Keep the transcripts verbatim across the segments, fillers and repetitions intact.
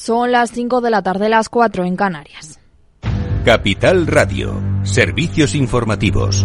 Son las cinco de la tarde, las cuatro en Canarias. Capital Radio, servicios informativos.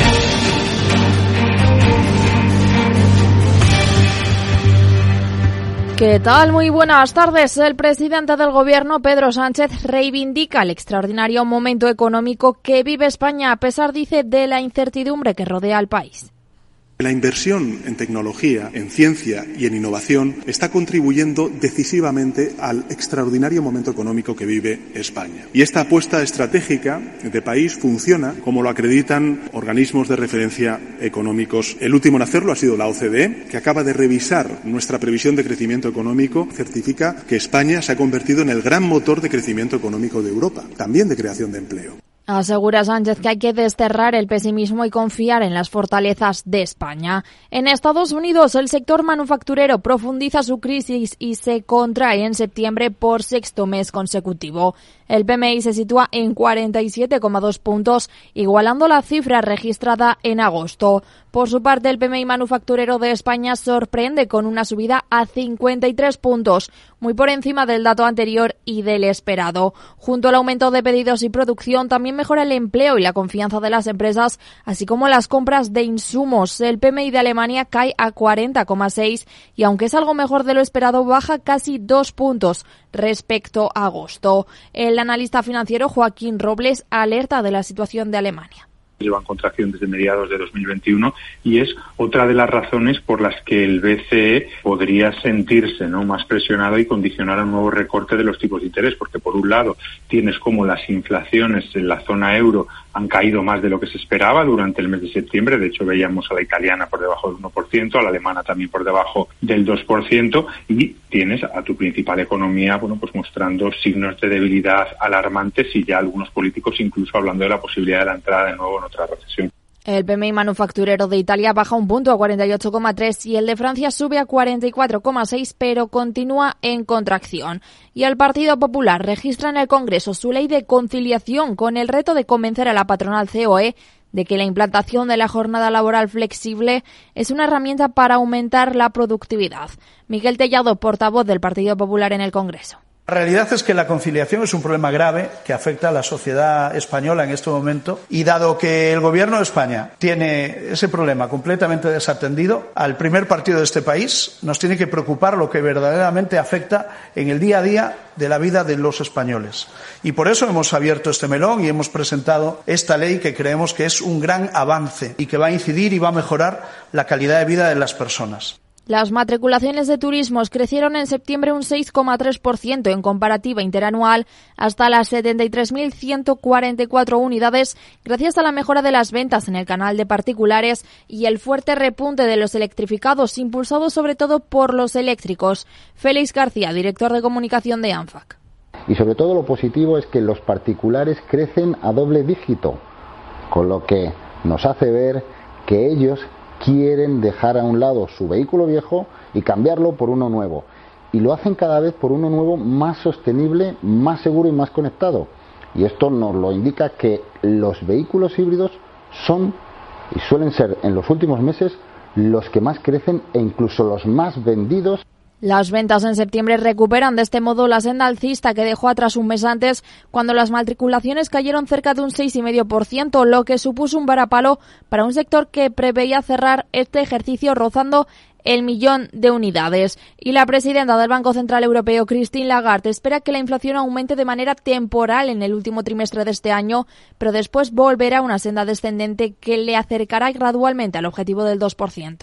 ¿Qué tal? Muy buenas tardes. El presidente del Gobierno, Pedro Sánchez, reivindica el extraordinario momento económico que vive España, a pesar, dice, de la incertidumbre que rodea al país. La inversión en tecnología, en ciencia y en innovación está contribuyendo decisivamente al extraordinario momento económico que vive España. Y esta apuesta estratégica de país funciona como lo acreditan organismos de referencia económicos. El último en hacerlo ha sido la O C D E, que acaba de revisar nuestra previsión de crecimiento económico. Certifica que España se ha convertido en el gran motor de crecimiento económico de Europa, también de creación de empleo. Asegura Sánchez que hay que desterrar el pesimismo y confiar en las fortalezas de España. En Estados Unidos, el sector manufacturero profundiza su crisis y se contrae en septiembre por sexto mes consecutivo. El P M I se sitúa en cuarenta y siete coma dos puntos, igualando la cifra registrada en agosto. Por su parte, el P M I manufacturero de España sorprende con una subida a cincuenta y tres puntos, muy por encima del dato anterior y del esperado. Junto al aumento de pedidos y producción, también mejora el empleo y la confianza de las empresas, así como las compras de insumos. El P M I de Alemania cae a cuarenta coma seis y, aunque es algo mejor de lo esperado, baja casi dos puntos respecto a agosto. El analista financiero Joaquín Robles alerta de la situación de Alemania. Llevan contracción desde mediados de dos mil veintiuno y es otra de las razones por las que el B C E podría sentirse, ¿no?, más presionado y condicionar a un nuevo recorte de los tipos de interés, porque por un lado tienes como las inflaciones en la zona euro han caído más de lo que se esperaba durante el mes de septiembre. De hecho, veíamos a la italiana por debajo del uno por ciento, a la alemana también por debajo del dos por ciento, y tienes a tu principal economía, bueno, pues mostrando signos de debilidad alarmantes y ya algunos políticos incluso hablando de la posibilidad de la entrada de nuevo en otra recesión. El P M I manufacturero de Italia baja un punto a cuarenta y ocho coma tres y el de Francia sube a cuarenta y cuatro coma seis, pero continúa en contracción. Y el Partido Popular registra en el Congreso su ley de conciliación con el reto de convencer a la patronal C O E de que la implantación de la jornada laboral flexible es una herramienta para aumentar la productividad. Miguel Tellado, portavoz del Partido Popular en el Congreso. La realidad es que la conciliación es un problema grave que afecta a la sociedad española en este momento, y dado que el Gobierno de España tiene ese problema completamente desatendido, al primer partido de este país nos tiene que preocupar lo que verdaderamente afecta en el día a día de la vida de los españoles. Y por eso hemos abierto este melón y hemos presentado esta ley que creemos que es un gran avance y que va a incidir y va a mejorar la calidad de vida de las personas. Las matriculaciones de turismos crecieron en septiembre un seis coma tres por ciento en comparativa interanual hasta las setenta y tres mil ciento cuarenta y cuatro unidades, gracias a la mejora de las ventas en el canal de particulares y el fuerte repunte de los electrificados, impulsado sobre todo por los eléctricos. Félix García, director de comunicación de ANFAC. Y sobre todo lo positivo es que los particulares crecen a doble dígito, con lo que nos hace ver que ellos quieren dejar a un lado su vehículo viejo y cambiarlo por uno nuevo. Y lo hacen cada vez por uno nuevo más sostenible, más seguro y más conectado. Y esto nos lo indica que los vehículos híbridos son y suelen ser en los últimos meses los que más crecen e incluso los más vendidos. Las ventas en septiembre recuperan de este modo la senda alcista que dejó atrás un mes antes, cuando las matriculaciones cayeron cerca de un seis coma cinco por ciento, lo que supuso un varapalo para un sector que preveía cerrar este ejercicio rozando el millón de unidades. Y la presidenta del Banco Central Europeo, Christine Lagarde, espera que la inflación aumente de manera temporal en el último trimestre de este año, pero después volverá a una senda descendente que le acercará gradualmente al objetivo del dos por ciento.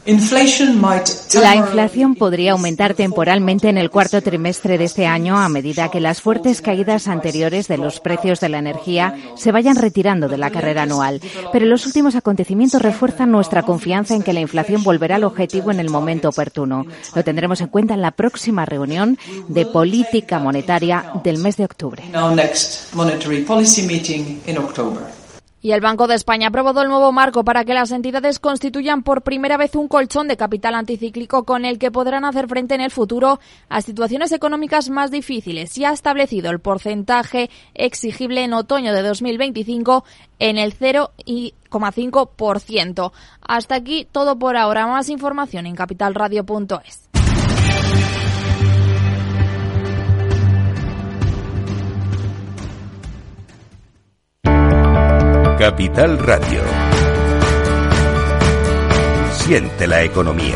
La inflación podría aumentar temporalmente en el cuarto trimestre de este año a medida que las fuertes caídas anteriores de los precios de la energía se vayan retirando de la carrera anual. Pero los últimos acontecimientos refuerzan nuestra confianza en que la inflación volverá al objetivo en el momento oportuno. Lo tendremos en cuenta en la próxima reunión de política monetaria del mes de octubre. Y el Banco de España ha aprobado el nuevo marco para que las entidades constituyan por primera vez un colchón de capital anticíclico con el que podrán hacer frente en el futuro a situaciones económicas más difíciles, y ha establecido el porcentaje exigible en otoño de dos mil veinticinco en el cero coma cinco por ciento. Hasta aquí todo por ahora. Más información en capital radio punto es. Capital Radio. Siente la economía.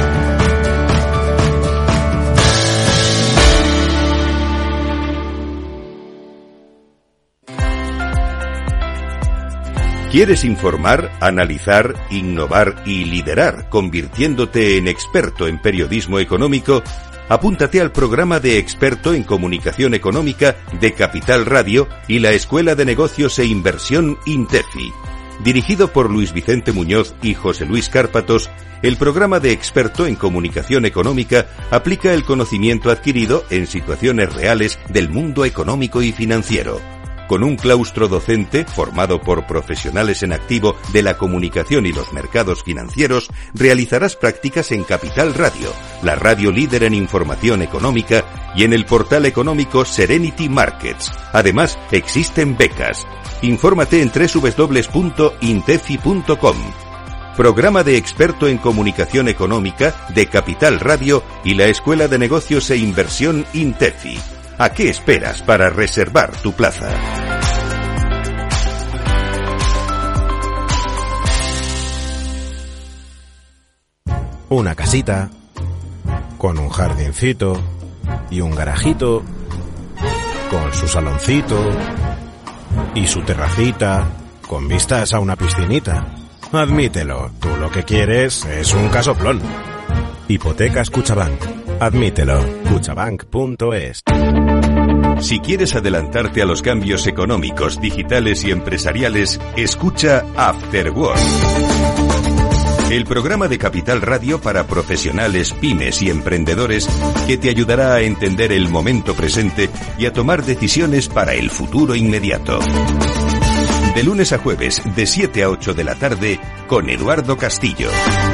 ¿Quieres informar, analizar, innovar y liderar, convirtiéndote en experto en periodismo económico? Apúntate al programa de experto en comunicación económica de Capital Radio y la Escuela de Negocios e Inversión INTEFI. Dirigido por Luis Vicente Muñoz y José Luis Cárpatos, el programa de experto en comunicación económica aplica el conocimiento adquirido en situaciones reales del mundo económico y financiero. Con un claustro docente formado por profesionales en activo de la comunicación y los mercados financieros, realizarás prácticas en Capital Radio, la radio líder en información económica, y en el portal económico Serenity Markets. Además, existen becas. Infórmate en doble u doble u doble u punto intefi punto com. Programa de experto en comunicación económica de Capital Radio y la Escuela de Negocios e Inversión INTEFI. ¿A qué esperas para reservar tu plaza? Una casita con un jardincito y un garajito con su saloncito y su terracita con vistas a una piscinita. Admítelo, tú lo que quieres es un casoplón. Hipotecas Cuchabank. Admítelo. Cuchabank punto es. Si quieres adelantarte a los cambios económicos, digitales y empresariales, escucha After Work. El programa de Capital Radio para profesionales, pymes y emprendedores que te ayudará a entender el momento presente y a tomar decisiones para el futuro inmediato. De lunes a jueves, de siete a ocho de la tarde, con Eduardo Castillo.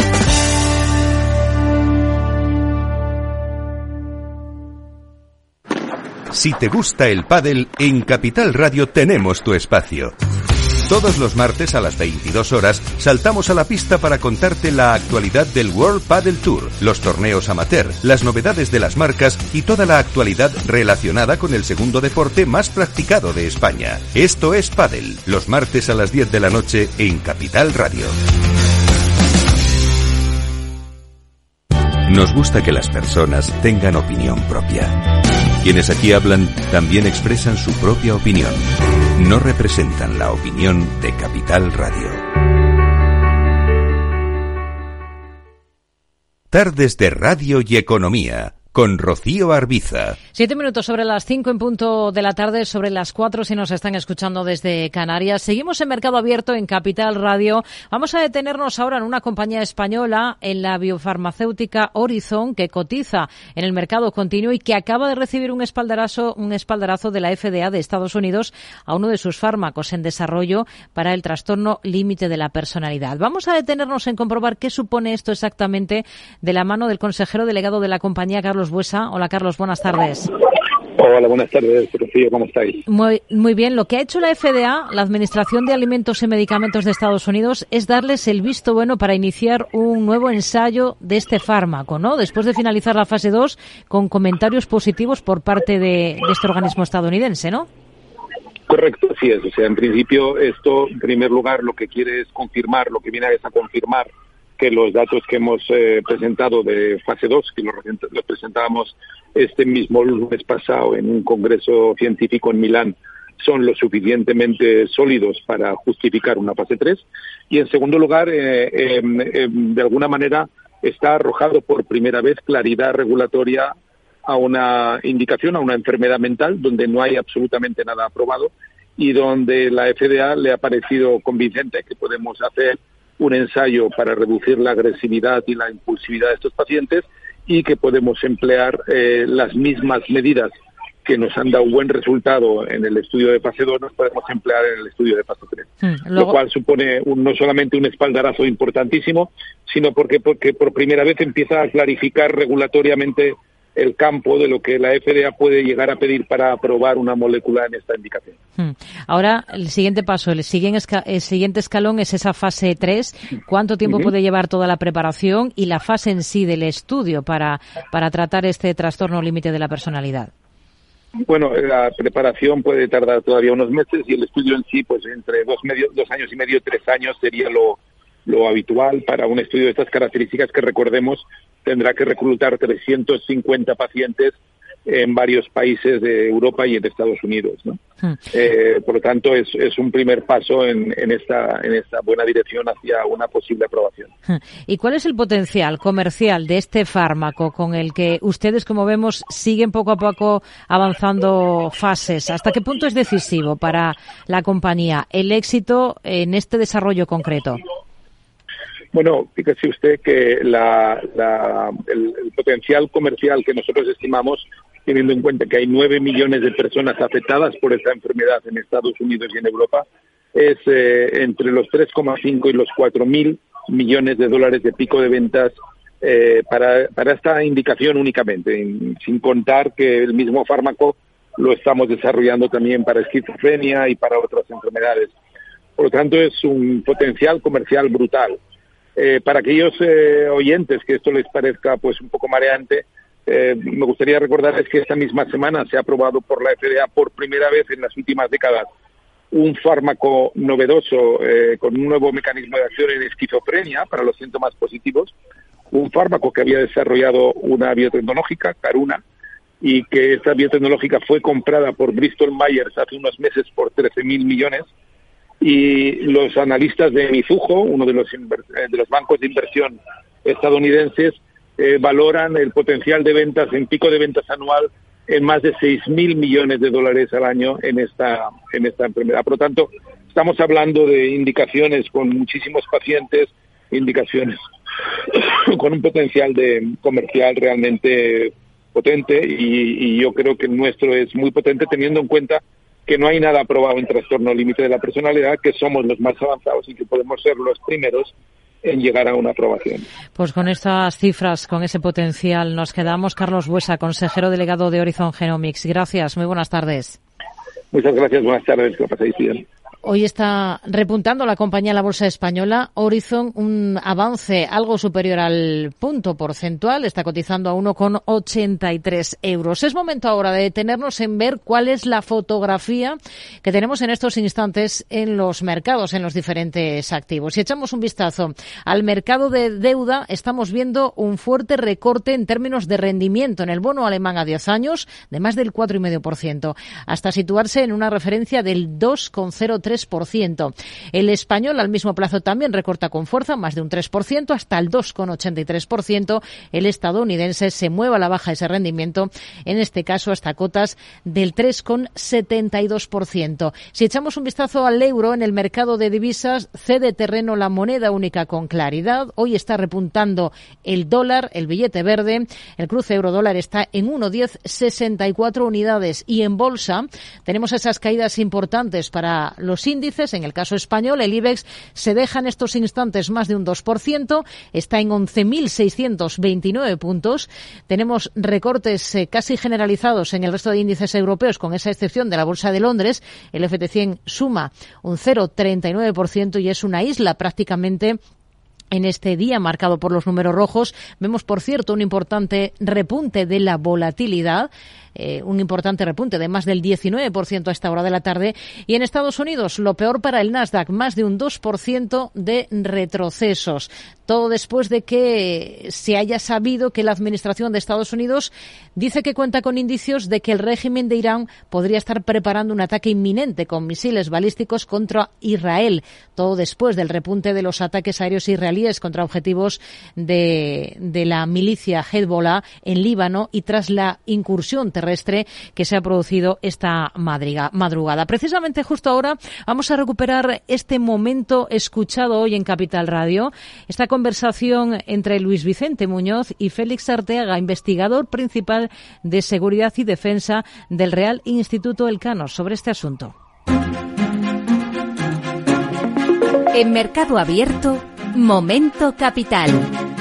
Si te gusta el pádel, en Capital Radio tenemos tu espacio. Todos los martes a las veintidós horas saltamos a la pista para contarte la actualidad del World Padel Tour, los torneos amateur, las novedades de las marcas y toda la actualidad relacionada con el segundo deporte más practicado de España. Esto es Pádel, los martes a las diez de la noche en Capital Radio. Nos gusta que las personas tengan opinión propia. Quienes aquí hablan también expresan su propia opinión. No representan la opinión de Capital Radio. Tardes de Radio y Economía, con Rocío Arbiza. Siete minutos sobre las cinco en punto de la tarde, sobre las cuatro si nos están escuchando desde Canarias. Seguimos en Mercado Abierto en Capital Radio. Vamos a detenernos ahora en una compañía española, en la biofarmacéutica Horizon, que cotiza en el mercado continuo y que acaba de recibir un espaldarazo, un espaldarazo de la F D A de Estados Unidos a uno de sus fármacos en desarrollo para el trastorno límite de la personalidad. Vamos a detenernos en comprobar qué supone esto exactamente de la mano del consejero delegado de la compañía, Carlos Buesa. Hola, Carlos, buenas tardes. Hola, buenas tardes, Rocío, ¿cómo estáis? Muy, muy bien. Lo que ha hecho la F D A, la Administración de Alimentos y Medicamentos de Estados Unidos, es darles el visto bueno para iniciar un nuevo ensayo de este fármaco, ¿no? Después de finalizar la fase dos, con comentarios positivos por parte de, de este organismo estadounidense, ¿no? Correcto, así es. O sea, en principio, esto, en primer lugar, lo que quiere es confirmar, lo que viene es a confirmar que los datos que hemos eh, presentado de fase dos, que los, los presentábamos este mismo lunes pasado en un congreso científico en Milán, son lo suficientemente sólidos para justificar una fase tres. Y en segundo lugar, eh, eh, eh, de alguna manera está arrojado por primera vez claridad regulatoria a una indicación, a una enfermedad mental donde no hay absolutamente nada aprobado y donde la F D A le ha parecido convincente que podemos hacer un ensayo para reducir la agresividad y la impulsividad de estos pacientes y que podemos emplear eh, las mismas medidas que nos han dado buen resultado en el estudio de fase dos, nos podemos emplear en el estudio de fase tres. Hmm, luego... Lo cual supone un, no solamente un espaldarazo importantísimo, sino porque, porque por primera vez empieza a clarificar regulatoriamente el campo de lo que la F D A puede llegar a pedir para aprobar una molécula en esta indicación. Hmm. Ahora, el siguiente paso, el siguiente, esca- el siguiente escalón es esa fase tres. ¿Cuánto tiempo uh-huh. puede llevar toda la preparación y la fase en sí del estudio para, para tratar este trastorno límite de la personalidad? Bueno, la preparación puede tardar todavía unos meses y el estudio en sí, pues entre dos, medio, dos años y medio, tres años sería lo, lo habitual para un estudio de estas características que, recordemos, tendrá que reclutar trescientos cincuenta pacientes en varios países de Europa y en Estados Unidos, ¿no? Hmm. Eh, por lo tanto, es, es un primer paso en, en, esta, en esta buena dirección hacia una posible aprobación. ¿Y cuál es el potencial comercial de este fármaco con el que ustedes, como vemos, siguen poco a poco avanzando fases? ¿Hasta qué punto es decisivo para la compañía el éxito en este desarrollo concreto? Bueno, fíjese usted que la, la, el, el potencial comercial que nosotros estimamos, teniendo en cuenta que hay nueve millones de personas afectadas por esta enfermedad en Estados Unidos y en Europa, es eh, entre los tres coma cinco y los cuatro mil millones de dólares de pico de ventas eh, para, para esta indicación únicamente, en, sin contar que el mismo fármaco lo estamos desarrollando también para esquizofrenia y para otras enfermedades. Por lo tanto, es un potencial comercial brutal. Eh, para aquellos eh, oyentes que esto les parezca pues un poco mareante, eh, me gustaría recordarles que esta misma semana se ha aprobado por la F D A por primera vez en las últimas décadas un fármaco novedoso eh, con un nuevo mecanismo de acción en esquizofrenia para los síntomas positivos, un fármaco que había desarrollado una biotecnológica, Karuna, y que esta biotecnológica fue comprada por Bristol Myers hace unos meses por trece mil millones. Y los analistas de Mizuho, uno de los de los bancos de inversión estadounidenses, eh, valoran el potencial de ventas en pico de ventas anual en más de seis mil millones de dólares al año en esta en esta enfermedad. Por lo tanto, estamos hablando de indicaciones con muchísimos pacientes, indicaciones con un potencial de comercial realmente potente y, y yo creo que el nuestro es muy potente teniendo en cuenta que no hay nada aprobado en trastorno límite de la personalidad, que somos los más avanzados y que podemos ser los primeros en llegar a una aprobación. Pues con estas cifras, con ese potencial, nos quedamos. Carlos Buesa, consejero delegado de Horizon Genomics. Gracias, muy buenas tardes. Muchas gracias, buenas tardes, que lo paséis bien. Hoy está repuntando la compañía en la bolsa española. Horizon, un avance algo superior al punto porcentual, está cotizando a uno coma ochenta y tres euros. Es momento ahora de detenernos en ver cuál es la fotografía que tenemos en estos instantes en los mercados, en los diferentes activos. Si echamos un vistazo al mercado de deuda, estamos viendo un fuerte recorte en términos de rendimiento en el bono alemán a diez años de más del cuatro coma cinco por ciento, hasta situarse en una referencia del dos coma cero tres por ciento. El español al mismo plazo también recorta con fuerza, más de un tres por ciento, hasta el dos coma ochenta y tres por ciento. El estadounidense se mueve a la baja ese rendimiento, en este caso hasta cotas del tres coma setenta y dos por ciento. Si echamos un vistazo al euro en el mercado de divisas, cede terreno la moneda única con claridad. Hoy está repuntando el dólar, el billete verde. El cruce euro-dólar está en uno coma diez sesenta y cuatro unidades. Y en bolsa tenemos esas caídas importantes para los índices. En el caso español, el IBEX se deja en estos instantes más de un dos por ciento, está en once mil seiscientos veintinueve puntos. Tenemos recortes eh, casi generalizados en el resto de índices europeos, con esa excepción de la Bolsa de Londres. El F T cien suma un cero coma treinta y nueve por ciento y es una isla prácticamente en este día marcado por los números rojos. Vemos, por cierto, un importante repunte de la volatilidad, eh, un importante repunte de más del diecinueve por ciento a esta hora de la tarde. Y en Estados Unidos, lo peor para el Nasdaq, más de un dos por ciento de retrocesos. Todo después de que se haya sabido que la Administración de Estados Unidos dice que cuenta con indicios de que el régimen de Irán podría estar preparando un ataque inminente con misiles balísticos contra Israel. Todo después del repunte de los ataques aéreos israelíes contra objetivos de, de la milicia Hezbollah en Líbano y tras la incursión terrestre que se ha producido esta madrugada. Precisamente justo ahora vamos a recuperar este momento escuchado hoy en Capital Radio, esta conversación entre Luis Vicente Muñoz y Félix Arteaga, investigador principal de Seguridad y Defensa del Real Instituto Elcano, sobre este asunto. En Mercado Abierto, Momento Capital.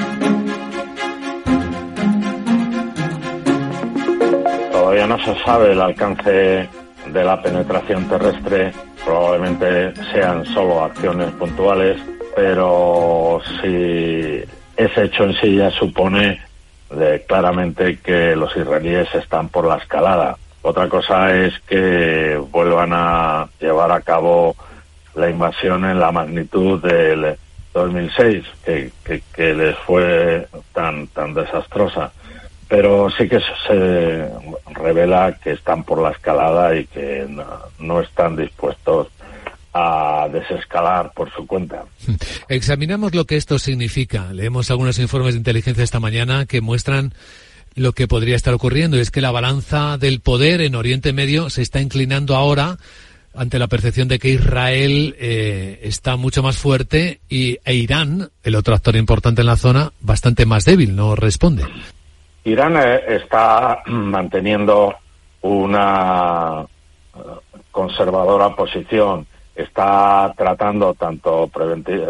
Todavía no se sabe el alcance de la penetración terrestre, probablemente sean solo acciones puntuales, pero si ese hecho en sí ya supone de, claramente que los israelíes están por la escalada. Otra cosa es que vuelvan a llevar a cabo la invasión en la magnitud del dos mil seis, que, que, que les fue tan, tan desastrosa. Pero sí que se revela que están por la escalada y que no, no están dispuestos a desescalar por su cuenta. Examinamos lo que esto significa. Leemos algunos informes de inteligencia esta mañana que muestran lo que podría estar ocurriendo, y es que la balanza del poder en Oriente Medio se está inclinando ahora ante la percepción de que Israel eh, está mucho más fuerte y e Irán, el otro actor importante en la zona, bastante más débil, no responde. Irán eh, está manteniendo una conservadora posición, está tratando tanto preventi-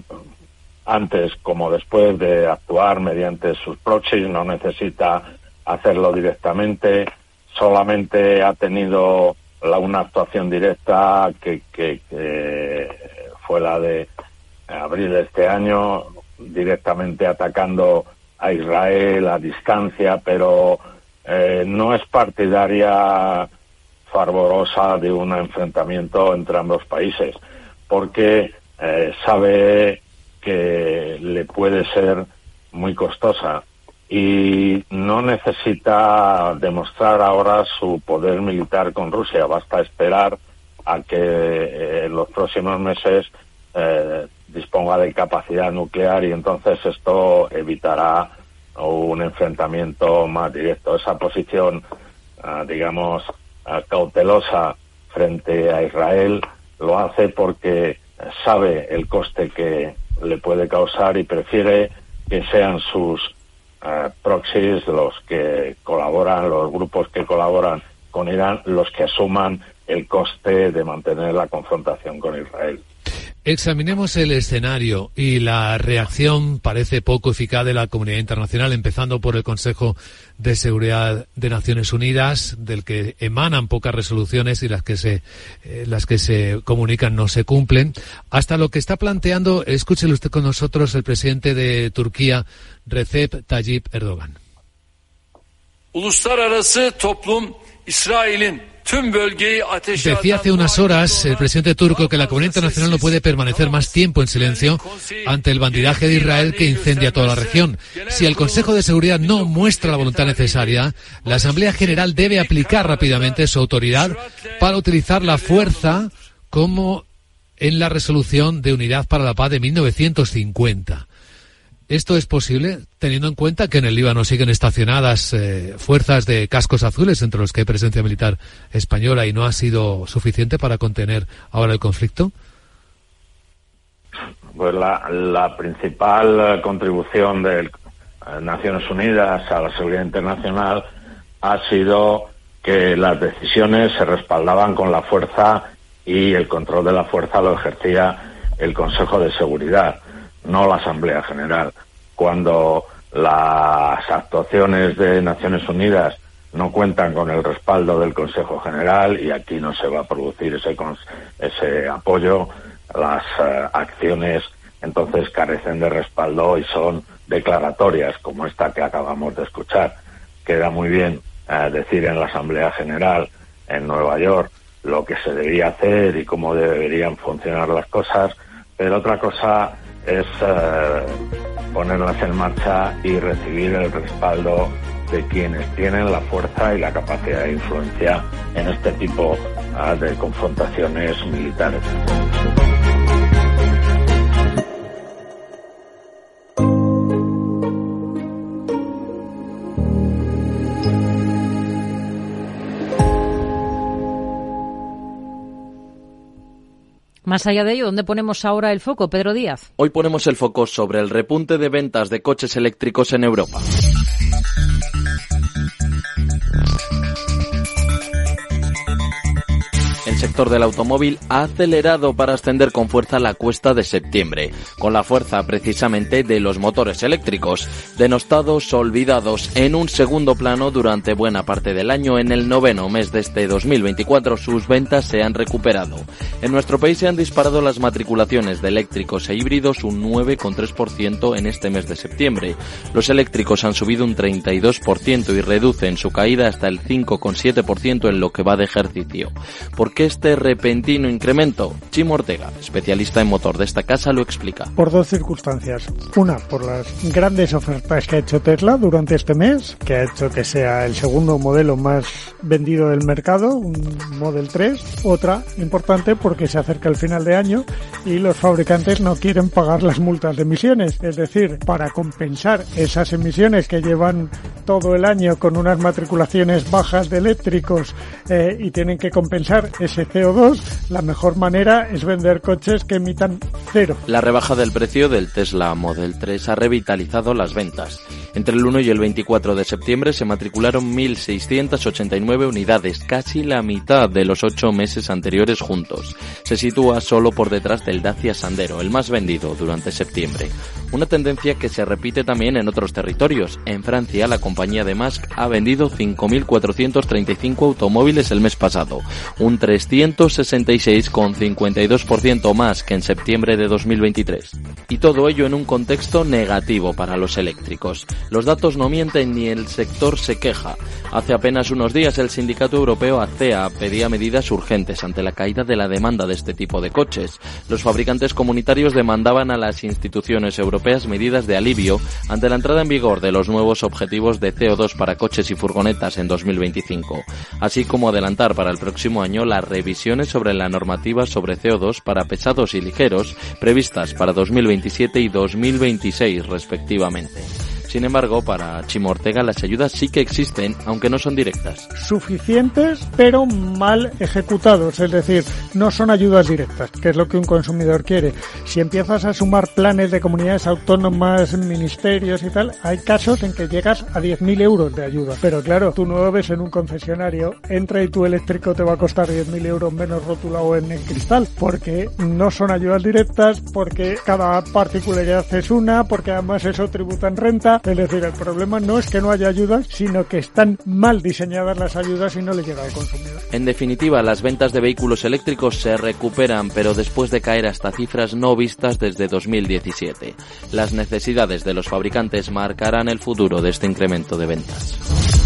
antes como después de actuar mediante sus proxies, no necesita hacerlo directamente, solamente ha tenido la, una actuación directa que, que, que fue la de abril de este año, directamente atacando a Israel a distancia, pero eh, no es partidaria fervorosa de un enfrentamiento entre ambos países, porque eh, sabe que le puede ser muy costosa y no necesita demostrar ahora su poder militar con Rusia. Basta esperar a que eh, en los próximos meses eh, disponga de capacidad nuclear y entonces esto evitará un enfrentamiento más directo. Esa posición, uh, digamos, uh, cautelosa frente a Israel lo hace porque sabe el coste que le puede causar y prefiere que sean sus uh, proxies los que colaboran, los grupos que colaboran con Irán, los que asuman el coste de mantener la confrontación con Israel. Examinemos el escenario y la reacción parece poco eficaz de la comunidad internacional, empezando por el Consejo de Seguridad de Naciones Unidas, del que emanan pocas resoluciones y las que se eh, las que se comunican no se cumplen, hasta lo que está planteando, escúchelo usted con nosotros, el presidente de Turquía, Recep Tayyip Erdogan. Uluslararası toplum İsrail'in Decía hace unas horas el presidente turco que la comunidad internacional no puede permanecer más tiempo en silencio ante el bandidaje de Israel que incendia toda la región. Si el Consejo de Seguridad no muestra la voluntad necesaria, la Asamblea General debe aplicar rápidamente su autoridad para utilizar la fuerza como en la resolución de Unidad para la Paz de mil novecientos cincuenta. ¿Esto es posible, teniendo en cuenta que en el Líbano siguen estacionadas eh, fuerzas de cascos azules, entre los que hay presencia militar española, y no ha sido suficiente para contener ahora el conflicto? Pues la, la principal contribución de eh, Naciones Unidas a la seguridad internacional ha sido que las decisiones se respaldaban con la fuerza y el control de la fuerza lo ejercía el Consejo de Seguridad, no la Asamblea General. Cuando las actuaciones de Naciones Unidas no cuentan con el respaldo del Consejo General, y aquí no se va a producir ese, ese apoyo, las uh, acciones entonces carecen de respaldo y son declaratorias, como esta que acabamos de escuchar. Queda muy bien uh, decir en la Asamblea General en Nueva York lo que se debía hacer y cómo deberían funcionar las cosas, pero otra cosa es eh, ponerlas en marcha y recibir el respaldo de quienes tienen la fuerza y la capacidad de influencia en este tipo uh, de confrontaciones militares. Más allá de ello, ¿dónde ponemos ahora el foco, Pedro Díaz? Hoy ponemos el foco sobre el repunte de ventas de coches eléctricos en Europa. En sector del automóvil ha acelerado para ascender con fuerza la cuesta de septiembre, con la fuerza precisamente de los motores eléctricos, denostados, olvidados en un segundo plano durante buena parte del año. En el noveno mes de este dos mil veinticuatro sus ventas se han recuperado. En nuestro país se han disparado las matriculaciones de eléctricos e híbridos un nueve coma tres por ciento en este mes de septiembre. Los eléctricos han subido un treinta y dos por ciento y reducen su caída hasta el cinco coma siete por ciento en lo que va de ejercicio. ¿Por qué este repentino incremento? Chimo Ortega, especialista en motor de esta casa, lo explica. Por dos circunstancias. Una, por las grandes ofertas que ha hecho Tesla durante este mes, que ha hecho que sea el segundo modelo más vendido del mercado, un Model tres. Otra, importante, porque se acerca el final de año y los fabricantes no quieren pagar las multas de emisiones. Es decir, para compensar esas emisiones que llevan todo el año con unas matriculaciones bajas de eléctricos eh, y tienen que compensar ese C O dos, la mejor manera es vender coches que emitan cero. La rebaja del precio del Tesla Model tres ha revitalizado las ventas. Entre el uno y el veinticuatro de septiembre se matricularon mil seiscientas ochenta y nueve unidades, casi la mitad de los ocho meses anteriores juntos. Se sitúa solo por detrás del Dacia Sandero, el más vendido durante septiembre. Una tendencia que se repite también en otros territorios. En Francia, la compañía de Musk ha vendido cinco mil cuatrocientos treinta y cinco automóviles el mes pasado, un trescientos sesenta y seis coma cincuenta y dos por ciento más que en septiembre de dos mil veintitrés. Y todo ello en un contexto negativo para los eléctricos. Los datos no mienten ni el sector se queja. Hace apenas unos días el sindicato europeo A C E A pedía medidas urgentes ante la caída de la demanda de este tipo de coches. Los fabricantes comunitarios demandaban a las instituciones europeas medidas de alivio ante la entrada en vigor de los nuevos objetivos de C O dos para coches y furgonetas en dos mil veinticinco, así como adelantar para el próximo año las revisiones sobre la normativa sobre C O dos para pesados y ligeros previstas para dos mil veintisiete y dos mil veintiséis respectivamente. Sin embargo, para Chimo Ortega las ayudas sí que existen, aunque no son directas. Suficientes, pero mal ejecutados, es decir, no son ayudas directas, que es lo que un consumidor quiere. Si empiezas a sumar planes de comunidades autónomas, ministerios y tal, hay casos en que llegas a diez mil euros de ayuda. Pero claro, tú no lo ves en un concesionario, entra y tu eléctrico te va a costar diez mil euros menos rotulado en el cristal, porque no son ayudas directas, porque cada particularidad es una, porque además eso tributa en renta. Es decir, el problema no es que no haya ayudas, sino que están mal diseñadas las ayudas y no le llega al consumidor. En definitiva, las ventas de vehículos eléctricos se recuperan, pero después de caer hasta cifras no vistas desde dos mil diecisiete. Las necesidades de los fabricantes marcarán el futuro de este incremento de ventas.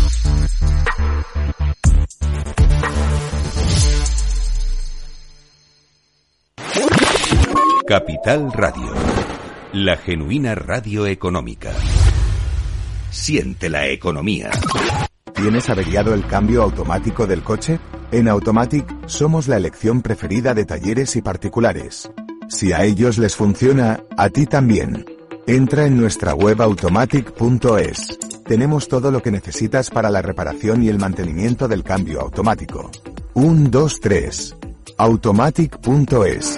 Capital Radio, la genuina radio económica. Siente la economía. ¿Tienes averiado el cambio automático del coche? En Automatic somos la elección preferida de talleres y particulares. Si a ellos les funciona, a ti también. Entra en nuestra web automatic punto es. Tenemos todo lo que necesitas para la reparación y el mantenimiento del cambio automático. uno, dos, tres. automatic punto es.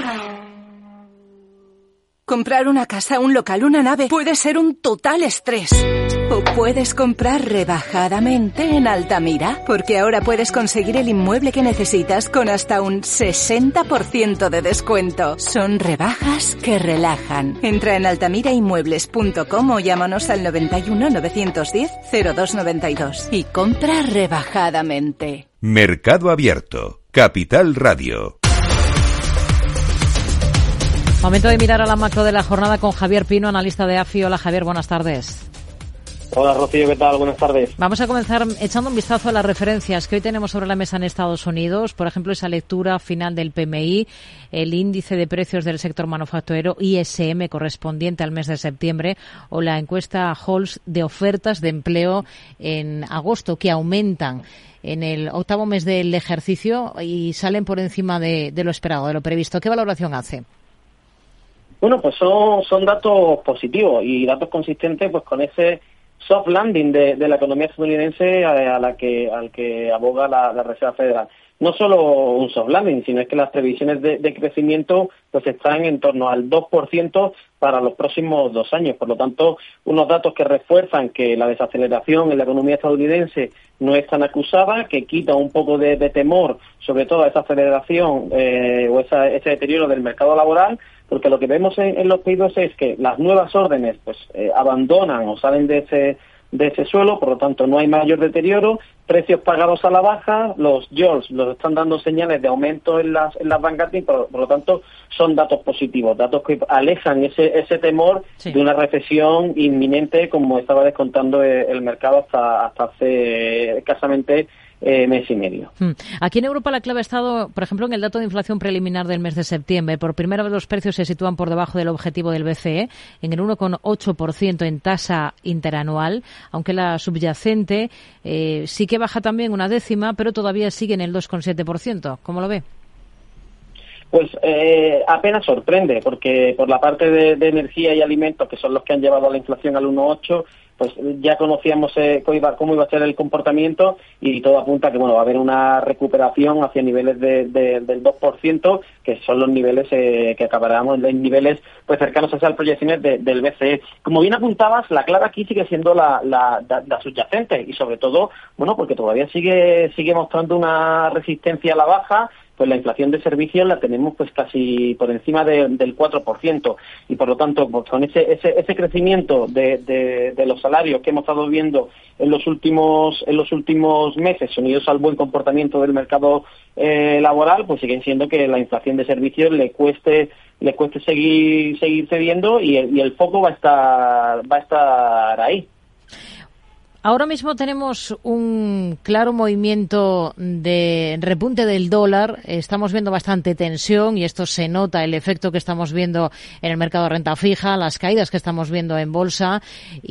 Comprar una casa, un local, una nave puede ser un total estrés. O puedes comprar rebajadamente en Altamira, porque ahora puedes conseguir el inmueble que necesitas con hasta un sesenta por ciento de descuento. Son rebajas que relajan. Entra en altamira inmuebles punto com o llámanos al noventa y uno, novecientos diez, cero dos noventa y dos y compra rebajadamente. Mercado Abierto, Capital Radio. Momento de mirar a la macro de la jornada con Javier Pino, analista de A F I. Hola Javier, buenas tardes. Hola Rocío, ¿qué tal? Buenas tardes. Vamos a comenzar echando un vistazo a las referencias que hoy tenemos sobre la mesa en Estados Unidos. Por ejemplo, esa lectura final del P M I, el índice de precios del sector manufacturero I S M correspondiente al mes de septiembre, o la encuesta Halls de ofertas de empleo en agosto, que aumentan en el octavo mes del ejercicio y salen por encima de, de lo esperado, de lo previsto. ¿Qué valoración hace? Bueno, pues son, son datos positivos y datos consistentes pues con ese soft landing de, de la economía estadounidense a, a la que al que aboga la, la Reserva Federal. No solo un soft landing, sino es que las previsiones de, de crecimiento pues están en torno al dos por ciento para los próximos dos años. Por lo tanto, unos datos que refuerzan que la desaceleración en la economía estadounidense no es tan acusada, que quita un poco de, de temor, sobre todo a esa aceleración eh, o esa, ese deterioro del mercado laboral, porque lo que vemos en, en los P I B es que las nuevas órdenes pues eh, abandonan o salen de ese de ese suelo, por lo tanto no hay mayor deterioro, precios pagados a la baja, los jobs los están dando señales de aumento en las en las vanguardias, por, por lo tanto son datos positivos, datos que alejan ese ese temor sí. de una recesión inminente, como estaba descontando el, el mercado hasta hasta hace escasamente Eh, mes y medio. Aquí en Europa la clave ha estado, por ejemplo, en el dato de inflación preliminar del mes de septiembre. Por primera vez los precios se sitúan por debajo del objetivo del B C E, en el uno coma ocho por ciento en tasa interanual, aunque la subyacente eh, sí que baja también una décima, pero todavía sigue en el dos coma siete por ciento. ¿Cómo lo ve? Pues eh, apenas sorprende, porque por la parte de, de energía y alimentos, que son los que han llevado a la inflación al uno coma ocho, pues ya conocíamos eh, cómo, iba, cómo iba a ser el comportamiento, y todo apunta a que bueno va a haber una recuperación hacia niveles de, de, del dos por ciento, que son los niveles eh, que acabaremos en niveles pues cercanos a esas proyecciones de, del B C E. Como bien apuntabas, la clave aquí sigue siendo la, la, la, la subyacente, y sobre todo, bueno, porque todavía sigue sigue mostrando una resistencia a la baja. Pues la inflación de servicios la tenemos pues casi por encima de, del cuatro por ciento, y por lo tanto pues con ese ese, ese crecimiento de, de, de los salarios que hemos estado viendo en los últimos en los últimos meses, unidos al buen comportamiento del mercado eh, laboral, pues siguen siendo que la inflación de servicios le cueste le cueste seguir seguir cediendo, y el, y el foco va a estar va a estar ahí. Ahora mismo tenemos un claro movimiento de repunte del dólar. Estamos viendo bastante tensión, y esto se nota, el efecto que estamos viendo en el mercado de renta fija, las caídas que estamos viendo en bolsa,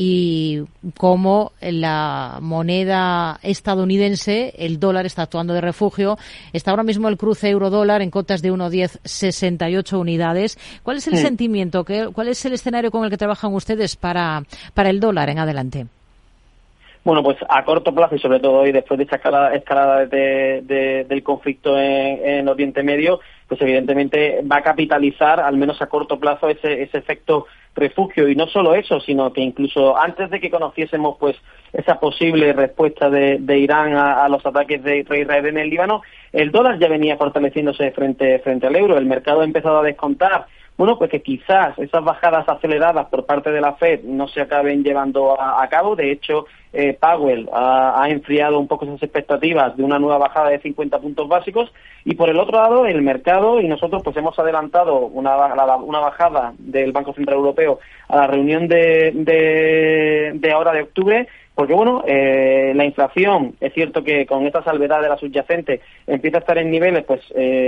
y cómo la moneda estadounidense, el dólar, está actuando de refugio. Está ahora mismo el cruce euro-dólar en cotas de uno coma diez sesenta y ocho unidades. ¿Cuál es el sí. sentimiento? ¿Cuál es el escenario con el que trabajan ustedes para, para el dólar en adelante? Bueno, pues a corto plazo, y sobre todo hoy después de esta escalada, escalada de, de, del conflicto en, en Oriente Medio, pues evidentemente va a capitalizar, al menos a corto plazo, ese, ese efecto refugio. Y no solo eso, sino que incluso antes de que conociésemos pues esa posible respuesta de, de Irán a, a los ataques de Israel en el Líbano, el dólar ya venía fortaleciéndose frente, frente al euro. El mercado ha empezado a descontar, bueno, pues que quizás esas bajadas aceleradas por parte de la Fed no se acaben llevando a, a cabo. De hecho, eh, Powell ha, ha enfriado un poco esas expectativas de una nueva bajada de cincuenta puntos básicos. Y por el otro lado, el mercado y nosotros pues hemos adelantado una, una bajada del Banco Central Europeo a la reunión de, de, de ahora de octubre. Porque, bueno, eh, la inflación, es cierto que con esta salvedad de la subyacente empieza a estar en niveles, pues,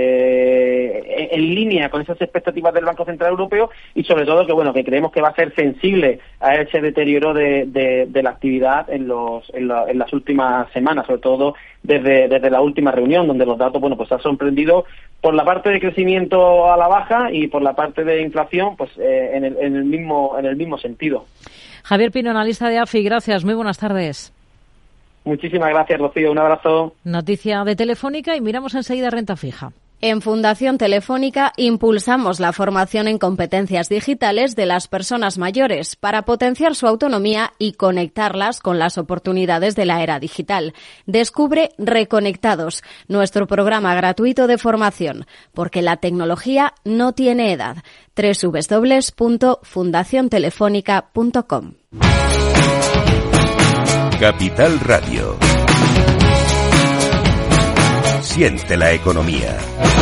eh, en, en línea con esas expectativas del Banco Central Europeo, y sobre todo que, bueno, que creemos que va a ser sensible a ese deterioro de, de, de la actividad en los en, la, en las últimas semanas, sobre todo desde, desde la última reunión, donde los datos, bueno, pues ha sorprendido por la parte de crecimiento a la baja y por la parte de inflación, pues, eh, en el, en el mismo en el mismo sentido. Javier Pino, analista de A F I, gracias. Muy buenas tardes. Muchísimas gracias, Rocío. Un abrazo. Noticia de Telefónica y miramos enseguida renta fija. En Fundación Telefónica impulsamos la formación en competencias digitales de las personas mayores para potenciar su autonomía y conectarlas con las oportunidades de la era digital. Descubre Reconectados, nuestro programa gratuito de formación, porque la tecnología no tiene edad. doble u doble u doble u punto fundación telefónica punto com. Capital Radio. Siente la economía.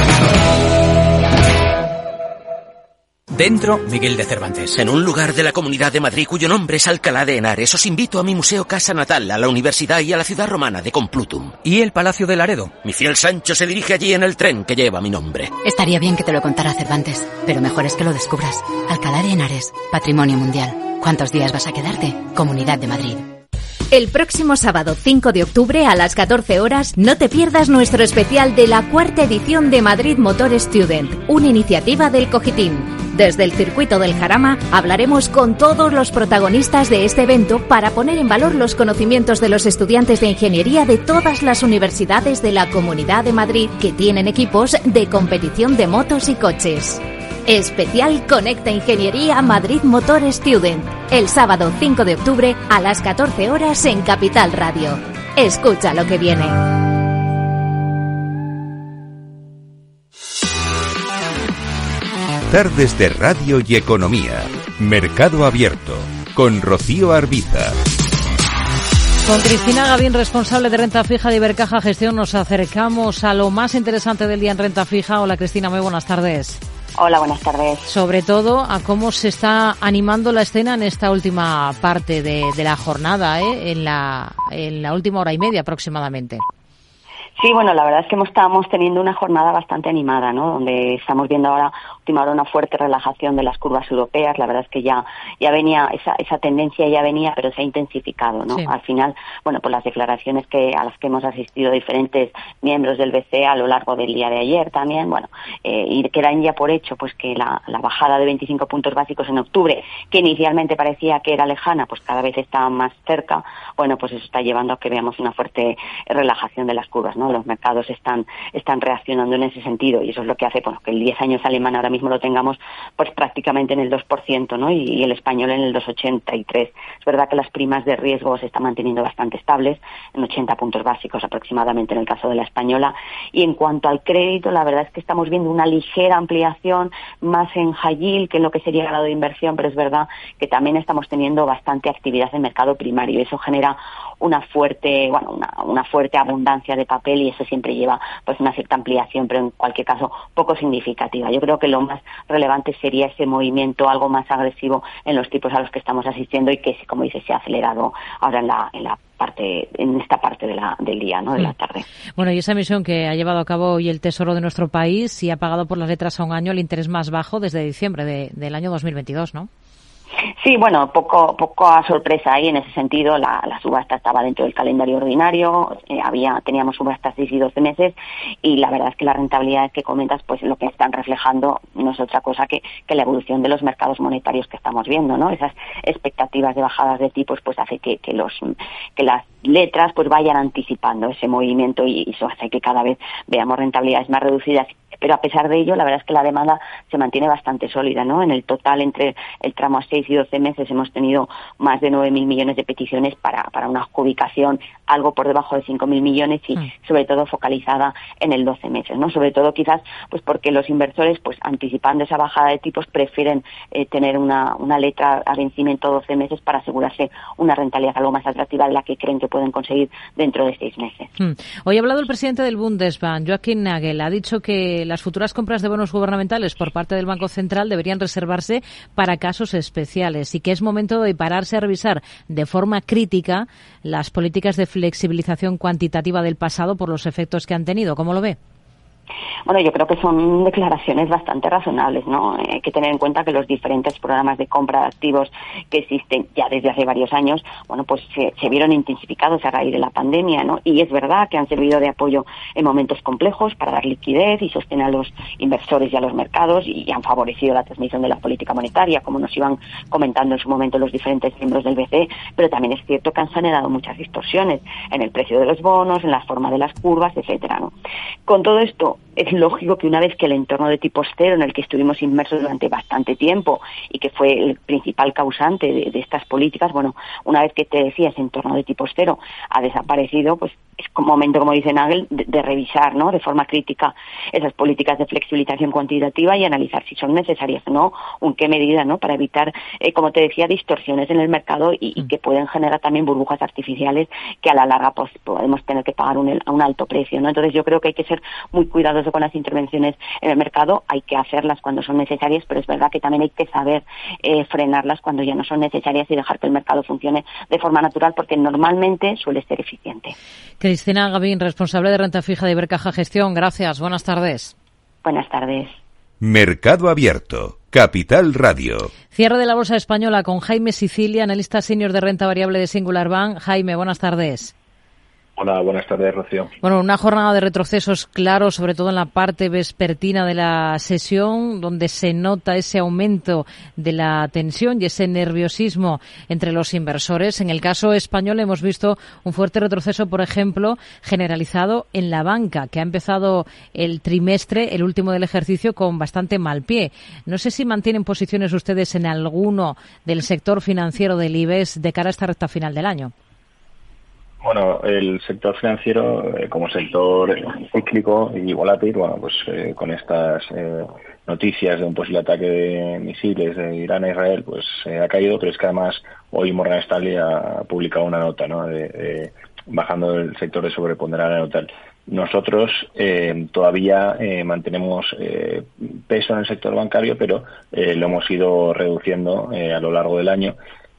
Dentro, Miguel de Cervantes. En un lugar de la Comunidad de Madrid cuyo nombre es Alcalá de Henares, os invito a mi museo Casa Natal, a la universidad y a la ciudad romana de Complutum. ¿Y el Palacio de Laredo? Mi fiel Sancho se dirige allí en el tren que lleva mi nombre. Estaría bien que te lo contara Cervantes, pero mejor es que lo descubras. Alcalá de Henares, Patrimonio Mundial. ¿Cuántos días vas a quedarte? Comunidad de Madrid. El próximo sábado cinco de octubre a las catorce horas no te pierdas nuestro especial de la cuarta edición de Madrid Motor Student, una iniciativa del Cogitim. Desde el Circuito del Jarama hablaremos con todos los protagonistas de este evento para poner en valor los conocimientos de los estudiantes de ingeniería de todas las universidades de la Comunidad de Madrid que tienen equipos de competición de motos y coches. Especial Conecta Ingeniería Madrid Motor Student, el sábado cinco de octubre a las catorce horas en Capital Radio. Escucha lo que viene. Tardes de Radio y Economía. Mercado Abierto. Con Rocío Arbiza. Con Cristina Gavín, responsable de renta fija de Ibercaja Gestión, nos acercamos a lo más interesante del día en renta fija. Hola Cristina, muy buenas tardes. Hola, buenas tardes. Sobre todo a cómo se está animando la escena en esta última parte de, de la jornada, ¿eh? en, la, en la última hora y media aproximadamente. Sí, bueno, la verdad es que estamos teniendo una jornada bastante animada, ¿no? Donde estamos viendo ahora, última hora, una fuerte relajación de las curvas europeas. La verdad es que ya ya venía, esa esa tendencia ya venía, pero se ha intensificado, ¿no? Sí. Al final, bueno, pues las declaraciones que a las que hemos asistido diferentes miembros del B C E a lo largo del día de ayer también, bueno, eh, y que dan ya por hecho, pues que la, la bajada de veinticinco puntos básicos en octubre, que inicialmente parecía que era lejana, pues cada vez está más cerca. Bueno, pues eso está llevando a que veamos una fuerte relajación de las curvas, ¿no? Los mercados están están reaccionando en ese sentido y eso es lo que hace, bueno, que el diez años alemán ahora mismo lo tengamos pues prácticamente en el dos por ciento, ¿no? Y, y el español en el dos coma ochenta y tres. Es verdad que las primas de riesgo se están manteniendo bastante estables, en ochenta puntos básicos aproximadamente en el caso de la española. Y en cuanto al crédito, la verdad es que estamos viendo una ligera ampliación más en high yield que en lo que sería grado de inversión, pero es verdad que también estamos teniendo bastante actividad en mercado primario. Eso genera una fuerte, bueno, una, una fuerte abundancia de papel y eso siempre lleva pues una cierta ampliación, pero en cualquier caso poco significativa. Yo creo que lo más relevante sería ese movimiento algo más agresivo en los tipos a los que estamos asistiendo y que, como dice, se ha acelerado ahora en la en la parte en esta parte de la del día, ¿no? De la tarde. Bueno, y esa emisión que ha llevado a cabo hoy el Tesoro de nuestro país y ha pagado por las letras a un año el interés más bajo desde diciembre de, del año dos mil veintidós, ¿no? Sí, bueno, poco poco a sorpresa ahí en ese sentido. La, la subasta estaba dentro del calendario ordinario, eh, había teníamos subastas seis y doce meses y la verdad es que las rentabilidades que comentas pues lo que están reflejando no es otra cosa que, que la evolución de los mercados monetarios que estamos viendo, ¿no? Esas expectativas de bajadas de tipos pues hace que, que los que las letras pues vayan anticipando ese movimiento y, y eso hace que cada vez veamos rentabilidades más reducidas. Pero a pesar de ello, la verdad es que la demanda se mantiene bastante sólida, ¿no? En el total, entre el tramo a seis y doce meses, hemos tenido más de nueve mil millones de peticiones para, para una adjudicación algo por debajo de cinco mil millones y, mm. sobre todo, focalizada en el doce meses, ¿no? Sobre todo, quizás, pues porque los inversores, pues anticipando esa bajada de tipos, prefieren eh, tener una, una letra a vencimiento doce meses para asegurarse una rentabilidad algo más atractiva de la que creen que pueden conseguir dentro de seis meses. Mm. Hoy ha hablado el presidente del Bundesbank, Joachim Nagel, ha dicho que las futuras compras de bonos gubernamentales por parte del Banco Central deberían reservarse para casos especiales y que es momento de pararse a revisar de forma crítica las políticas de flexibilización cuantitativa del pasado por los efectos que han tenido. ¿Cómo lo ve? Bueno, yo creo que son declaraciones bastante razonables, ¿no? Hay que tener en cuenta que los diferentes programas de compra de activos que existen ya desde hace varios años, bueno, pues se, se vieron intensificados a raíz de la pandemia, ¿no? Y es verdad que han servido de apoyo en momentos complejos para dar liquidez y sostener a los inversores y a los mercados y han favorecido la transmisión de la política monetaria, como nos iban comentando en su momento los diferentes miembros del B C E, pero también es cierto que han generado muchas distorsiones en el precio de los bonos, en la forma de las curvas, etcétera, ¿no? Con todo esto, es lógico que una vez que el entorno de tipos cero en el que estuvimos inmersos durante bastante tiempo y que fue el principal causante de, de estas políticas, bueno, una vez que te decía ese entorno de tipos cero ha desaparecido, pues es un momento, como dice Nagel, de, de revisar, ¿no? De forma crítica esas políticas de flexibilización cuantitativa y analizar si son necesarias o no, en qué medida, ¿no? Para evitar, eh, como te decía, distorsiones en el mercado y, y que pueden generar también burbujas artificiales que a la larga pues podemos tener que pagar un, un alto precio, ¿no? Entonces yo creo que hay que ser muy cuidadoso con las intervenciones en el mercado, hay que hacerlas cuando son necesarias, pero es verdad que también hay que saber eh, frenarlas cuando ya no son necesarias y dejar que el mercado funcione de forma natural, porque normalmente suele ser eficiente. Cristina Gavín, responsable de renta fija de Ibercaja Gestión. Gracias. Buenas tardes. Buenas tardes. Mercado Abierto. Capital Radio. Cierre de la bolsa española con Jaime Sicilia, analista senior de renta variable de Singular Bank. Jaime, buenas tardes. Hola, buenas tardes, Rocío. Bueno, una jornada de retrocesos claros, sobre todo en la parte vespertina de la sesión, donde se nota ese aumento de la tensión y ese nerviosismo entre los inversores. En el caso español hemos visto un fuerte retroceso, por ejemplo, generalizado en la banca, que ha empezado el trimestre, el último del ejercicio, con bastante mal pie. No sé si mantienen posiciones ustedes en alguno del sector financiero del I B E X de cara a esta recta final del año. Bueno, el sector financiero eh, como sector cíclico y volátil, bueno, pues eh, con estas eh, noticias de un posible ataque de misiles de Irán a Israel, pues eh, ha caído, pero es que además hoy Morgan Stanley ha publicado una nota, ¿no?, de, de, bajando el sector de sobreponderación neutral. Nosotros eh, todavía eh, mantenemos eh, peso en el sector bancario, pero eh, lo hemos ido reduciendo eh, a lo largo del año.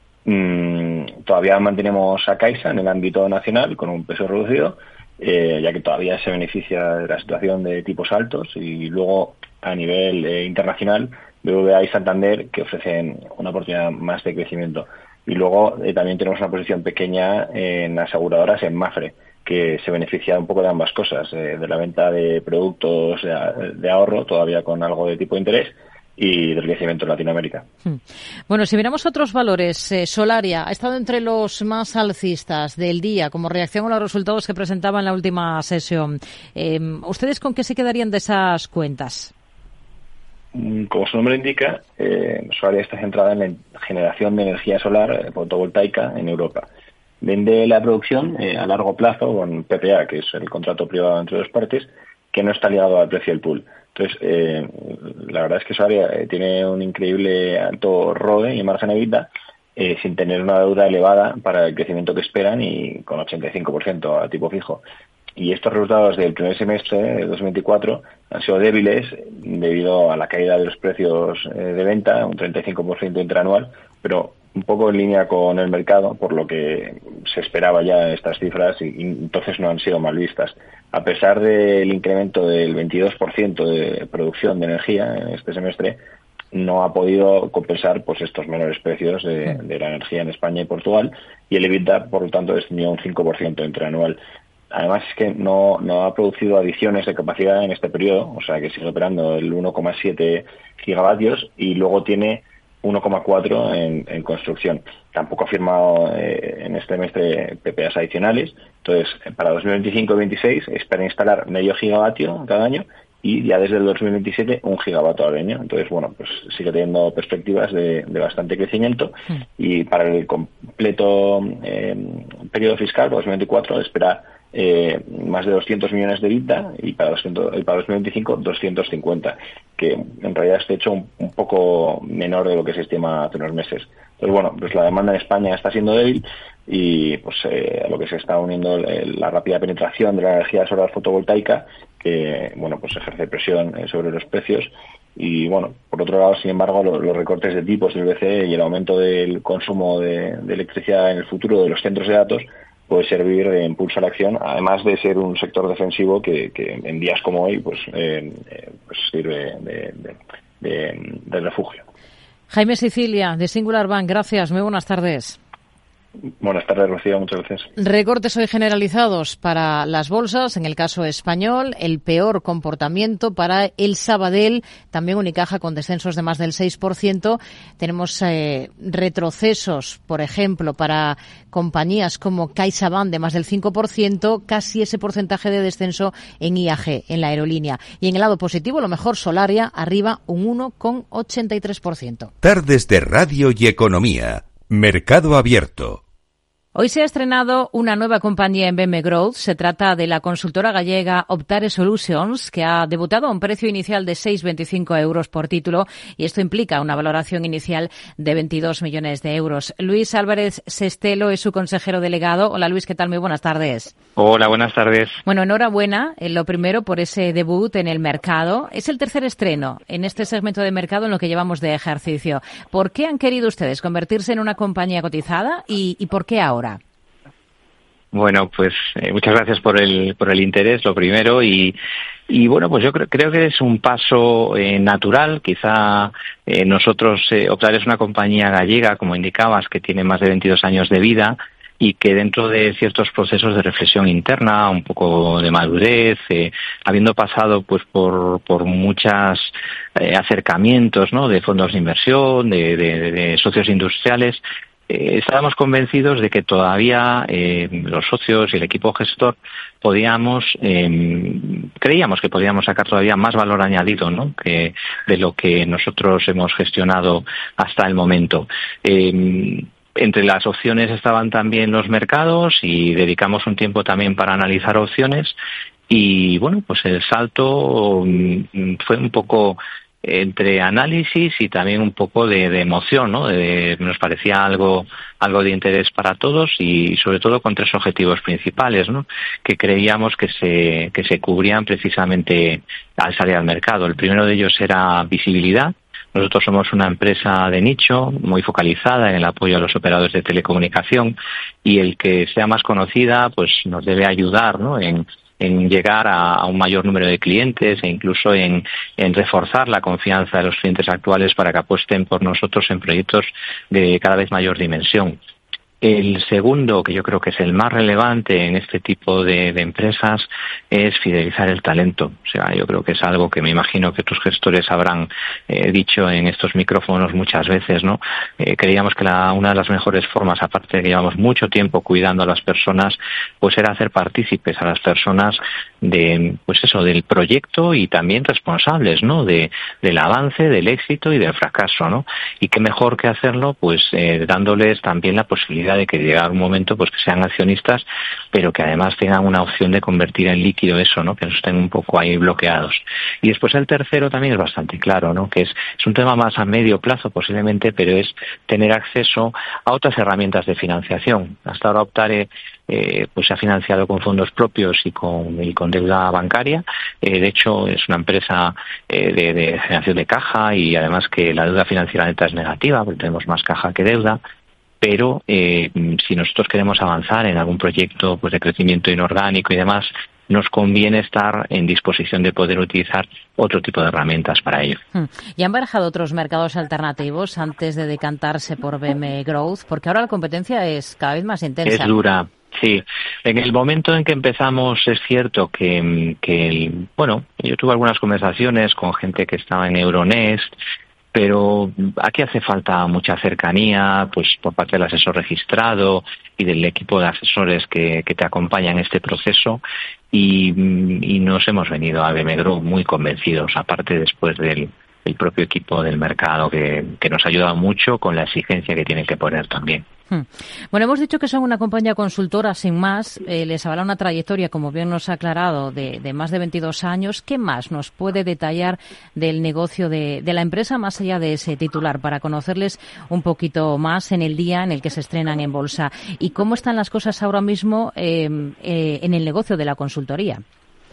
Mm, todavía mantenemos a Caixa en el ámbito nacional con un peso reducido, eh, ya que todavía se beneficia de la situación de tipos altos, y luego a nivel eh, internacional B B V A y Santander, que ofrecen una oportunidad más de crecimiento. Y luego eh, también tenemos una posición pequeña en aseguradoras, en Mafre, que se beneficia un poco de ambas cosas, eh, de la venta de productos de, de ahorro, todavía con algo de tipo de interés, y del crecimiento en Latinoamérica. Bueno, si miramos otros valores, eh, Solaria ha estado entre los más alcistas del día como reacción a los resultados que presentaba en la última sesión. Eh, ¿Ustedes con qué se quedarían de esas cuentas? Como su nombre indica, eh, Solaria está centrada en la generación de energía solar eh, fotovoltaica en Europa. Vende la producción eh, a largo plazo con P P A, que es el contrato privado entre dos partes, que no está ligado al precio del pool. Entonces, eh, la verdad es que Solaria eh, tiene un increíble alto R O E y margen EBITDA, eh, sin tener una deuda elevada para el crecimiento que esperan y con ochenta y cinco por ciento a tipo fijo. Y estos resultados del primer semestre de dos mil veinticuatro han sido débiles debido a la caída de los precios eh, de venta, un treinta y cinco por ciento interanual, pero un poco en línea con el mercado, por lo que se esperaba ya estas cifras, y, y entonces no han sido mal vistas. A pesar del incremento del veintidós por ciento de producción de energía en este semestre, no ha podido compensar pues estos menores precios de, de la energía en España y Portugal, y el EBITDA, por lo tanto, descendió un cinco por ciento interanual. Además, es que no, no ha producido adiciones de capacidad en este periodo, o sea que sigue operando el uno coma siete gigavatios, y luego tiene uno coma cuatro en, en construcción. Tampoco ha firmado eh, en este semestre P P As adicionales. Entonces, para dos mil veinticinco y veintiséis espera instalar medio gigavatio cada año, y ya desde el dos mil veintisiete un gigavatio al año. Entonces, bueno, pues sigue teniendo perspectivas de, de bastante crecimiento. Mm. Y para el completo eh, periodo fiscal, dos mil veinticuatro, espera eh, más de doscientos millones de EBITDA, y para, doscientos, y para dos mil veinticinco doscientos cincuenta, que en realidad está hecho un, un poco menor de lo que se estima hace unos meses. Entonces, bueno, pues la demanda en España está siendo débil, y pues eh, a lo que se está uniendo el, la rápida penetración de la energía solar fotovoltaica, que bueno, pues ejerce presión eh, sobre los precios. Y bueno, por otro lado, sin embargo, los, los recortes de tipos del B C E y el aumento del consumo de, de electricidad en el futuro de los centros de datos puede servir de impulso a la acción, además de ser un sector defensivo que, que en días como hoy pues, eh, pues sirve de, de, de, de refugio. Jaime Sicilia, de Singular Bank, gracias, muy buenas tardes. Buenas tardes, Rocío, muchas gracias. Recortes hoy generalizados para las bolsas, en el caso español, el peor comportamiento para el Sabadell, también Unicaja con descensos de más del seis por ciento. Tenemos eh, retrocesos, por ejemplo, para compañías como CaixaBank de más del cinco por ciento, casi ese porcentaje de descenso en I A G, en la aerolínea. Y en el lado positivo, lo mejor, Solaria, arriba un uno coma ochenta y tres por ciento. Tardes de Radio y Economía. Mercado Abierto. Hoy se ha estrenado una nueva compañía en B M Growth. Se trata de la consultora gallega Optare Solutions, que ha debutado a un precio inicial de seis coma veinticinco euros por título, y esto implica una valoración inicial de veintidós millones de euros. Luis Álvarez Sestelo es su consejero delegado. Hola Luis, ¿qué tal? Muy buenas tardes. Hola, buenas tardes. Bueno, enhorabuena, eh, lo primero, por ese debut en el mercado. Es el tercer estreno en este segmento de mercado en lo que llevamos de ejercicio. ¿Por qué han querido ustedes convertirse en una compañía cotizada y, y por qué ahora? Bueno, pues eh, muchas gracias por el por el interés, lo primero, y y bueno, pues yo creo, creo que es un paso eh, natural. Quizá eh, nosotros, eh, Optare es una compañía gallega, como indicabas, que tiene más de veintidós años de vida, y que dentro de ciertos procesos de reflexión interna, un poco de madurez, eh, habiendo pasado pues por, por muchos eh, acercamientos, ¿no?, de fondos de inversión, de, de, de socios industriales, eh, estábamos convencidos de que todavía eh, los socios y el equipo gestor podíamos, eh, creíamos que podíamos sacar todavía más valor añadido, ¿no?, que de lo que nosotros hemos gestionado hasta el momento. Eh, Entre las opciones estaban también los mercados y dedicamos un tiempo también para analizar opciones y, bueno, pues el salto fue un poco entre análisis y también un poco de, de emoción, ¿no? De, nos parecía algo algo de interés para todos y sobre todo con tres objetivos principales, ¿no?, que creíamos que se que se cubrían precisamente al salir al mercado. El primero de ellos era visibilidad. Nosotros somos una empresa de nicho muy focalizada en el apoyo a los operadores de telecomunicación y el que sea más conocida pues nos debe ayudar, ¿no?, en en llegar a, a un mayor número de clientes e incluso en, en reforzar la confianza de los clientes actuales para que apuesten por nosotros en proyectos de cada vez mayor dimensión. El segundo, que yo creo que es el más relevante en este tipo de, de empresas, es fidelizar el talento. O sea, yo creo que es algo que me imagino que tus gestores habrán eh, dicho en estos micrófonos muchas veces, ¿no? Eh, creíamos que la, una de las mejores formas, aparte de que llevamos mucho tiempo cuidando a las personas, pues era hacer partícipes a las personas de, pues eso, del proyecto y también responsables, ¿no?, de, del avance, del éxito y del fracaso, ¿no? Y qué mejor que hacerlo, pues eh, dándoles también la posibilidad de que llegue un momento pues que sean accionistas, pero que además tengan una opción de convertir en líquido eso, ¿no?, que no estén un poco ahí bloqueados. Y después el tercero también es bastante claro, ¿no?, que es, es un tema más a medio plazo posiblemente, pero es tener acceso a otras herramientas de financiación. Hasta ahora Optare eh, pues se ha financiado con fondos propios y con, y con deuda bancaria. Eh, de hecho, es una empresa eh, de, de generación de caja y además que la deuda financiera neta es negativa, porque tenemos más caja que deuda. Pero eh, si nosotros queremos avanzar en algún proyecto pues de crecimiento inorgánico y demás, nos conviene estar en disposición de poder utilizar otro tipo de herramientas para ello. ¿Y han barajado otros mercados alternativos antes de decantarse por B M Growth? Porque ahora la competencia es cada vez más intensa. Es dura. Sí, en el momento en que empezamos es cierto que, que el, bueno, yo tuve algunas conversaciones con gente que estaba en Euronest, pero aquí hace falta mucha cercanía, pues por parte del asesor registrado y del equipo de asesores que, que te acompañan en este proceso y, y nos hemos venido a B M Group muy convencidos, aparte después del el propio equipo del mercado que, que nos ha ayudado mucho con la exigencia que tienen que poner también. Bueno, hemos dicho que son una compañía consultora sin más, eh, les avala una trayectoria, como bien nos ha aclarado, de, de más de veintidós años. ¿Qué más nos puede detallar del negocio de, de la empresa más allá de ese titular para conocerles un poquito más en el día en el que se estrenan en bolsa? ¿Y cómo están las cosas ahora mismo eh, eh, en el negocio de la consultoría?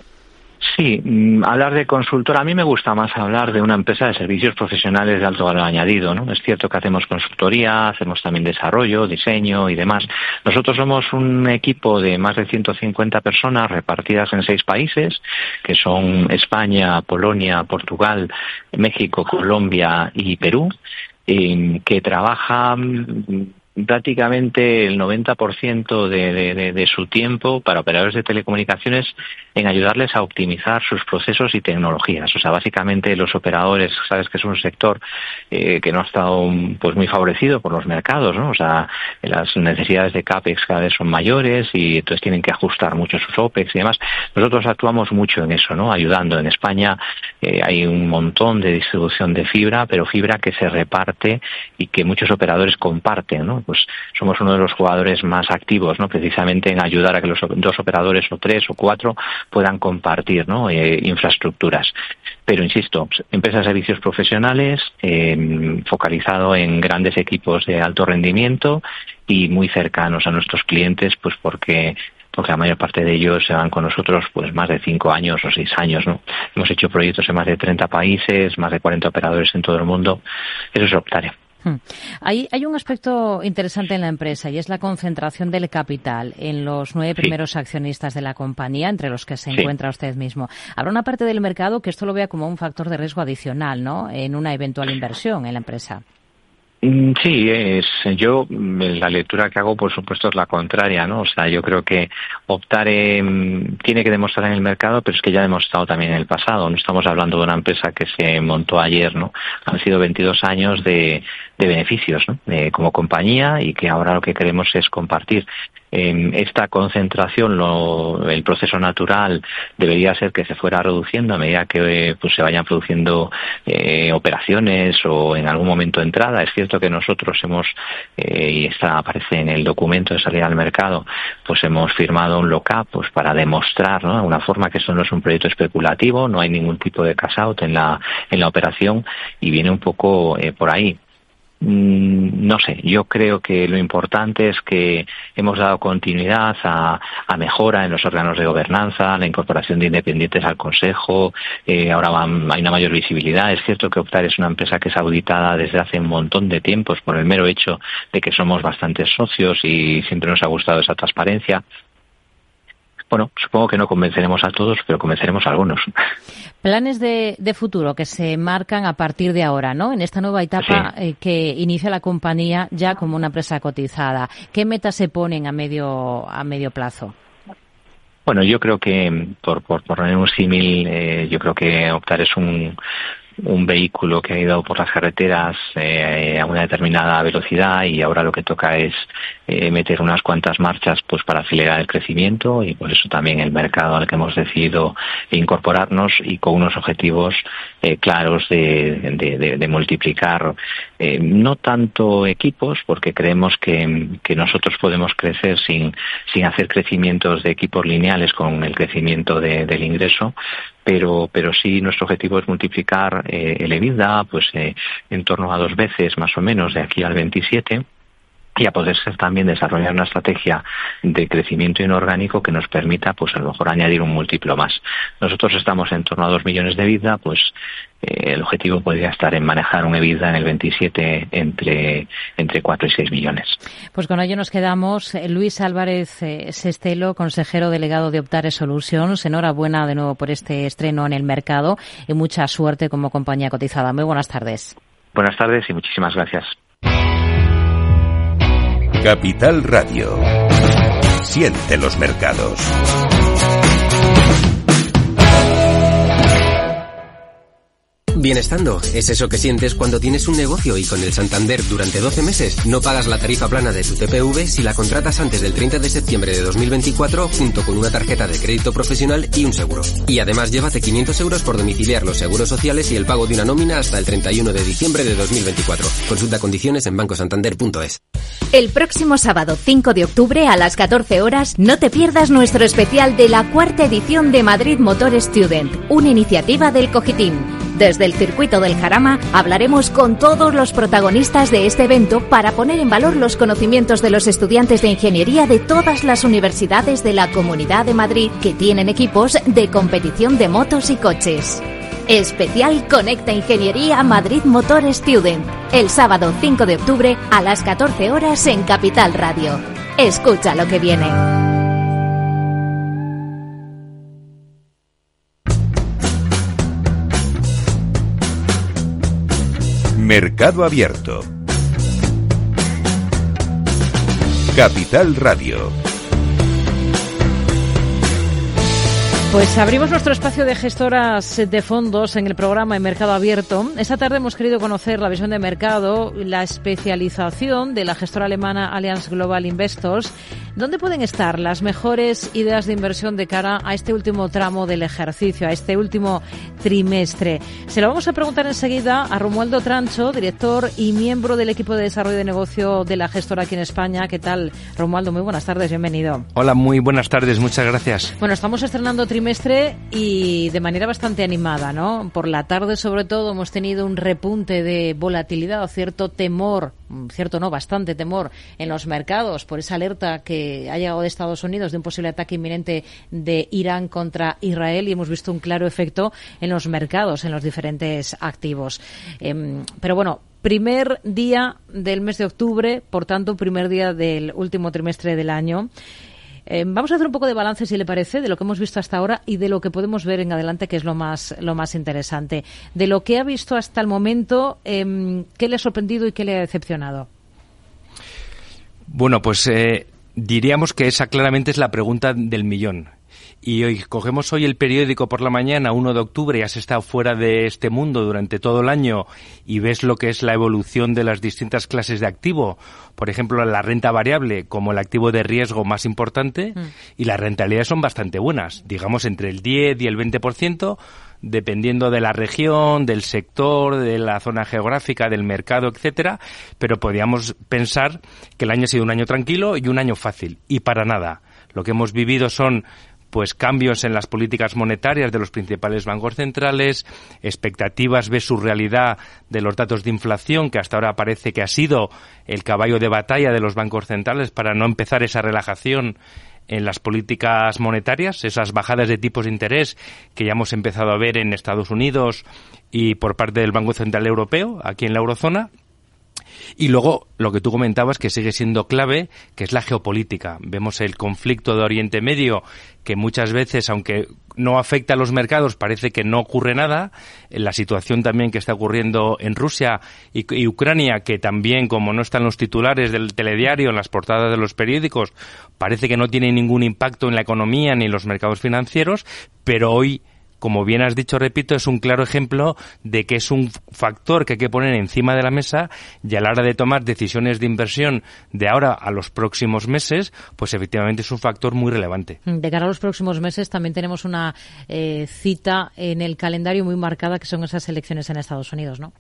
Sí, hablar de consultora, a mí me gusta más hablar de una empresa de servicios profesionales de alto valor añadido, ¿no? Es cierto que hacemos consultoría, hacemos también desarrollo, diseño y demás. Nosotros somos un equipo de más de ciento cincuenta personas repartidas en seis países, que son España, Polonia, Portugal, México, Colombia y Perú, eh, que trabajan prácticamente el noventa por ciento de, de, de, de su tiempo para operadores de telecomunicaciones en ayudarles a optimizar sus procesos y tecnologías. O sea, básicamente los operadores, sabes que es un sector eh, que no ha estado pues muy favorecido por los mercados, ¿no? O sea, las necesidades de CAPEX cada vez son mayores y entonces tienen que ajustar mucho sus OPEX y demás. Nosotros actuamos mucho en eso, ¿no? Ayudando. En España eh, hay un montón de distribución de fibra, pero fibra que se reparte y que muchos operadores comparten, ¿no? Pues somos uno de los jugadores más activos, ¿no? Precisamente en ayudar a que los dos operadores o tres o cuatro puedan compartir, ¿no? Eh, infraestructuras. Pero insisto, empresas de servicios profesionales, eh, focalizado en grandes equipos de alto rendimiento y muy cercanos a nuestros clientes, pues porque porque la mayor parte de ellos se van con nosotros pues más de cinco años o seis años, ¿no? Hemos hecho proyectos en más de treinta países, más de cuarenta operadores en todo el mundo. Eso es Optare. Hay, hay un aspecto interesante en la empresa y es la concentración del capital en los nueve sí. primeros accionistas de la compañía, entre los que se sí. encuentra usted mismo. Habrá una parte del mercado que esto lo vea como un factor de riesgo adicional, ¿no?, en una eventual inversión en la empresa. Sí, es yo la lectura que hago, por supuesto, es la contraria, ¿no? O sea, yo creo que Optare eh, tiene que demostrar en el mercado, pero es que ya ha demostrado también en el pasado. No estamos hablando de una empresa que se montó ayer, ¿no? Han sido veintidós años de, de beneficios, ¿no? De, como compañía, y que ahora lo que queremos es compartir. Eh, esta concentración, lo, el proceso natural debería ser que se fuera reduciendo a medida que eh, pues se vayan produciendo eh, operaciones o en algún momento entrada. Es cierto que nosotros hemos, eh, y esta aparece en el documento de salida al mercado, pues hemos firmado un lock-up pues para demostrar, ¿no?, de alguna forma que esto no es un proyecto especulativo, no hay ningún tipo de cash out en la, en la operación, y viene un poco eh, por ahí. No sé, yo creo que lo importante es que hemos dado continuidad a, a mejora en los órganos de gobernanza, la incorporación de independientes al consejo, eh, ahora van, hay una mayor visibilidad. Es cierto que Optare es una empresa que es auditada desde hace un montón de tiempos por el mero hecho de que somos bastantes socios y siempre nos ha gustado esa transparencia. Bueno, supongo que no convenceremos a todos, pero convenceremos a algunos. Planes de, de futuro que se marcan a partir de ahora, ¿no? En esta nueva etapa sí. eh, que inicia la compañía ya como una empresa cotizada. ¿Qué metas se ponen a medio a medio plazo? Bueno, yo creo que, por, por, por poner un símil, eh, yo creo que Optare es un... un vehículo que ha ido por las carreteras eh, a una determinada velocidad, y ahora lo que toca es eh, meter unas cuantas marchas pues para acelerar el crecimiento, y por eso también el mercado al que hemos decidido incorporarnos, y con unos objetivos eh, claros de, de, de, de multiplicar eh, no tanto equipos, porque creemos que, que nosotros podemos crecer sin, sin hacer crecimientos de equipos lineales con el crecimiento de, del ingreso, pero pero sí nuestro objetivo es multiplicar eh, el EBITDA pues eh, en torno a dos veces más o menos de aquí al veintisiete, y a poder ser también desarrollar una estrategia de crecimiento inorgánico que nos permita pues a lo mejor añadir un múltiplo más. Nosotros estamos en torno a dos millones de EBITDA, pues eh, el objetivo podría estar en manejar un EBITDA en el veintisiete entre entre cuatro y seis millones. Pues con ello nos quedamos. Luis Álvarez eh, Sestelo, consejero delegado de Optare Solutions. Enhorabuena de nuevo por este estreno en el mercado y mucha suerte como compañía cotizada. Muy buenas tardes. Buenas tardes y muchísimas gracias. Capital Radio. Siente los mercados. Bienestando es eso que sientes cuando tienes un negocio y con el Santander durante doce meses no pagas la tarifa plana de tu T P V si la contratas antes del treinta de septiembre de dos mil veinticuatro junto con una tarjeta de crédito profesional y un seguro. Y además llévate quinientos euros por domiciliar los seguros sociales y el pago de una nómina hasta el treinta y uno de diciembre de dos mil veinticuatro. Consulta condiciones en banco santander punto es. El próximo sábado cinco de octubre a las catorce horas no te pierdas nuestro especial de la cuarta edición de Madrid Motor Student, una iniciativa del Cogitim. Desde el circuito del Jarama hablaremos con todos los protagonistas de este evento para poner en valor los conocimientos de los estudiantes de ingeniería de todas las universidades de la Comunidad de Madrid que tienen equipos de competición de motos y coches. Especial Conecta Ingeniería Madrid Motor Student, el sábado cinco de octubre a las catorce horas en Capital Radio. Escucha lo que viene. Mercado Abierto. Capital Radio. Pues abrimos nuestro espacio de gestoras de fondos en el programa en Mercado Abierto. Esta tarde hemos querido conocer la visión de mercado, la especialización de la gestora alemana Allianz Global Investors. ¿Dónde pueden estar las mejores ideas de inversión de cara a este último tramo del ejercicio, a este último trimestre? Se lo vamos a preguntar enseguida a Romualdo Trancho, director y miembro del equipo de desarrollo de negocio de la gestora aquí en España. ¿Qué tal, Romualdo? Muy buenas tardes, bienvenido. Hola, muy buenas tardes, muchas gracias. Bueno, estamos estrenando trimestre y de manera bastante animada, ¿no? Por la tarde, sobre todo, hemos tenido un repunte de volatilidad o cierto temor, cierto no, bastante temor en los mercados por esa alerta que ha llegado de Estados Unidos de un posible ataque inminente de Irán contra Israel, y hemos visto un claro efecto en los mercados, en los diferentes activos. Eh, pero bueno, primer día del mes de octubre, por tanto, primer día del último trimestre del año. Eh, vamos a hacer un poco de balance, si le parece, de lo que hemos visto hasta ahora y de lo que podemos ver en adelante, que es lo más, lo más interesante. De lo que ha visto hasta el momento, eh, ¿qué le ha sorprendido y qué le ha decepcionado? Bueno, pues eh, diríamos que esa claramente es la pregunta del millón. Y hoy cogemos hoy el periódico por la mañana, uno de octubre, y has estado fuera de este mundo durante todo el año y ves lo que es la evolución de las distintas clases de activo. Por ejemplo, la renta variable como el activo de riesgo más importante mm. y las rentabilidades son bastante buenas, digamos entre el diez y el veinte por ciento, dependiendo de la región, del sector, de la zona geográfica, del mercado, etcétera, pero podríamos pensar que el año ha sido un año tranquilo y un año fácil, y para nada. Lo que hemos vivido son pues cambios en las políticas monetarias de los principales bancos centrales, expectativas versus realidad de los datos de inflación, que hasta ahora parece que ha sido el caballo de batalla de los bancos centrales para no empezar esa relajación en las políticas monetarias, esas bajadas de tipos de interés que ya hemos empezado a ver en Estados Unidos y por parte del Banco Central Europeo, aquí en la eurozona. Y luego, lo que tú comentabas, que sigue siendo clave, que es la geopolítica. Vemos el conflicto de Oriente Medio, que muchas veces, aunque no afecta a los mercados, parece que no ocurre nada. La situación también que está ocurriendo en Rusia y, y Ucrania, que también, como no están los titulares del telediario, en las portadas de los periódicos, parece que no tiene ningún impacto en la economía ni en los mercados financieros, pero hoy, como bien has dicho, repito, es un claro ejemplo de que es un factor que hay que poner encima de la mesa, y a la hora de tomar decisiones de inversión de ahora a los próximos meses, pues efectivamente es un factor muy relevante. De cara a los próximos meses también tenemos una eh, cita en el calendario muy marcada, que son esas elecciones en Estados Unidos, ¿no?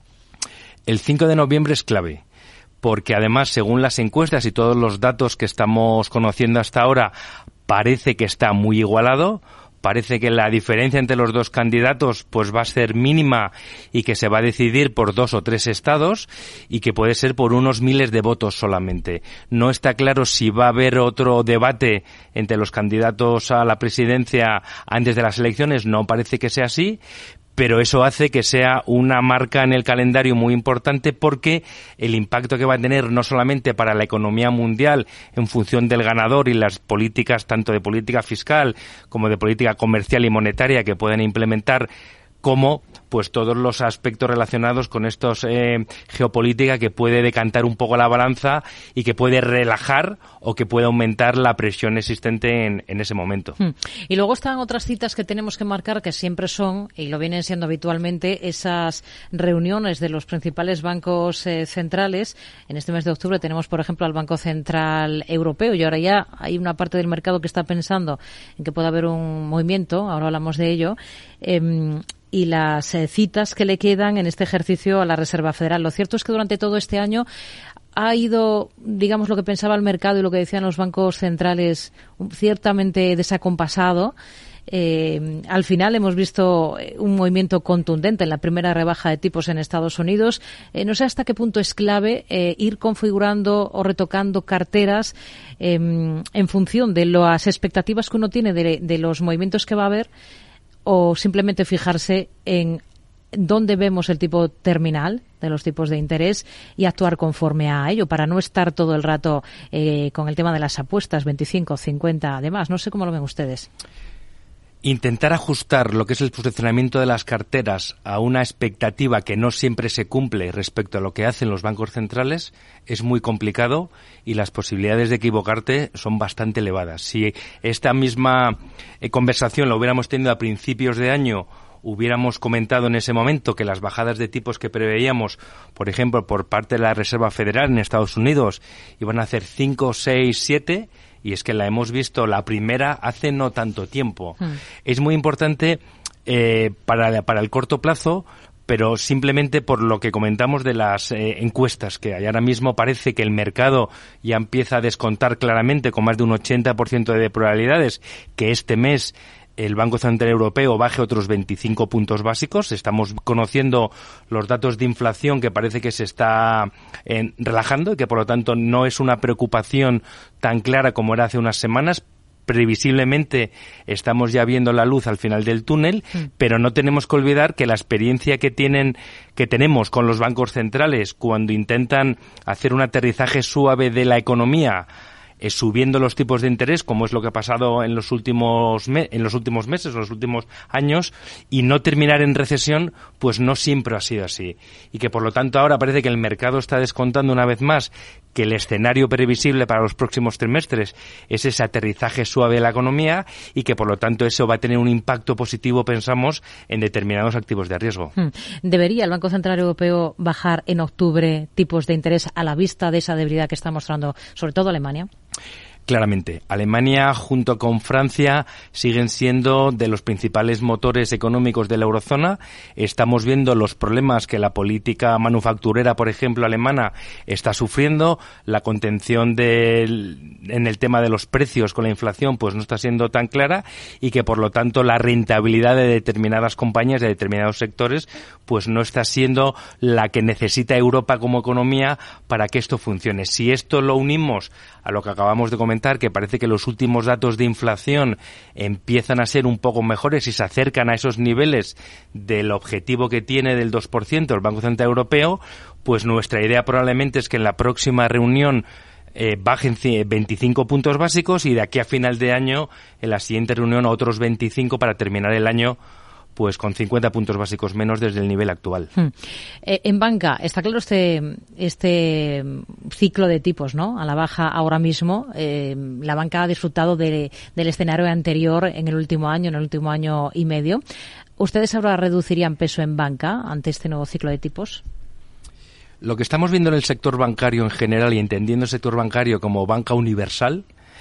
El cinco de noviembre es clave, porque además, según las encuestas y todos los datos que estamos conociendo hasta ahora, parece que está muy igualado. Parece que la diferencia entre los dos candidatos pues va a ser mínima y que se va a decidir por dos o tres estados y que puede ser por unos miles de votos solamente. No está claro si va a haber otro debate entre los candidatos a la presidencia antes de las elecciones, no parece que sea así, pero eso hace que sea una marca en el calendario muy importante, porque el impacto que va a tener no solamente para la economía mundial en función del ganador y las políticas tanto de política fiscal como de política comercial y monetaria que pueden implementar, como pues todos los aspectos relacionados con estos eh, geopolítica, que puede decantar un poco la balanza y que puede relajar o que puede aumentar la presión existente en, en ese momento. Hmm. Y luego están otras citas que tenemos que marcar, que siempre son, y lo vienen siendo habitualmente, esas reuniones de los principales bancos eh, centrales. En este mes de octubre tenemos, por ejemplo, al Banco Central Europeo, y ahora ya hay una parte del mercado que está pensando en que puede haber un movimiento, ahora hablamos de ello, eh, y las eh, citas que le quedan en este ejercicio a la Reserva Federal. Lo cierto es que durante todo este año ha ido, digamos, lo que pensaba el mercado y lo que decían los bancos centrales, ciertamente desacompasado. Eh, al final hemos visto un movimiento contundente en la primera rebaja de tipos en Estados Unidos. Eh, no sé hasta qué punto es clave eh, ir configurando o retocando carteras eh, en función de las expectativas que uno tiene de, de los movimientos que va a haber, o simplemente fijarse en dónde vemos el tipo terminal de los tipos de interés y actuar conforme a ello, para no estar todo el rato eh, con el tema de las apuestas, veinticinco, cincuenta, además. No sé cómo lo ven ustedes. Intentar ajustar lo que es el posicionamiento de las carteras a una expectativa que no siempre se cumple respecto a lo que hacen los bancos centrales es muy complicado, y las posibilidades de equivocarte son bastante elevadas. Si esta misma eh, conversación la hubiéramos tenido a principios de año, hubiéramos comentado en ese momento que las bajadas de tipos que preveíamos, por ejemplo, por parte de la Reserva Federal en Estados Unidos, iban a hacer cinco, seis, siete, y es que la hemos visto la primera hace no tanto tiempo. Hmm. Es muy importante eh, para, para el corto plazo, pero simplemente por lo que comentamos de las eh, encuestas que hay ahora mismo, parece que el mercado ya empieza a descontar claramente, con más de un ochenta por ciento de probabilidades, que este mes el Banco Central Europeo baje otros veinticinco puntos básicos. Estamos conociendo los datos de inflación, que parece que se está eh, relajando y que por lo tanto no es una preocupación tan clara como era hace unas semanas. Previsiblemente estamos ya viendo la luz al final del túnel, mm. pero no tenemos que olvidar que la experiencia que tienen, que tenemos con los bancos centrales cuando intentan hacer un aterrizaje suave de la economía eh, subiendo los tipos de interés, como es lo que ha pasado en los últimos me- en los últimos meses o los últimos años, y no terminar en recesión, pues no siempre ha sido así. Y que por lo tanto ahora parece que el mercado está descontando una vez más que el escenario previsible para los próximos trimestres es ese aterrizaje suave de la economía y que por lo tanto eso va a tener un impacto positivo, pensamos, en determinados activos de riesgo. ¿Debería el Banco Central Europeo bajar en octubre tipos de interés a la vista de esa debilidad que está mostrando sobre todo Alemania? Claramente, Alemania junto con Francia siguen siendo de los principales motores económicos de la eurozona. Estamos viendo los problemas que la política manufacturera, por ejemplo, alemana está sufriendo. La contención del, en el tema de los precios con la inflación pues no está siendo tan clara y que por lo tanto la rentabilidad de determinadas compañías, de determinados sectores, pues no está siendo la que necesita Europa como economía para que esto funcione. Si esto lo unimos a lo que acabamos de comentar, que parece que los últimos datos de inflación empiezan a ser un poco mejores y se acercan a esos niveles del objetivo que tiene del dos por ciento el Banco Central Europeo, pues nuestra idea probablemente es que en la próxima reunión eh, bajen veinticinco puntos básicos y de aquí a final de año, en la siguiente reunión, otros veinticinco para terminar el año pues con cincuenta puntos básicos menos desde el nivel actual. Hmm. Eh, en banca, está claro este este ciclo de tipos, ¿no? A la baja ahora mismo. Eh, la banca ha disfrutado de, del escenario anterior en el último año, en el último año y medio. ¿Ustedes ahora reducirían peso en banca ante este nuevo ciclo de tipos? Lo que estamos viendo en el sector bancario en general y entendiendo el sector bancario como banca universal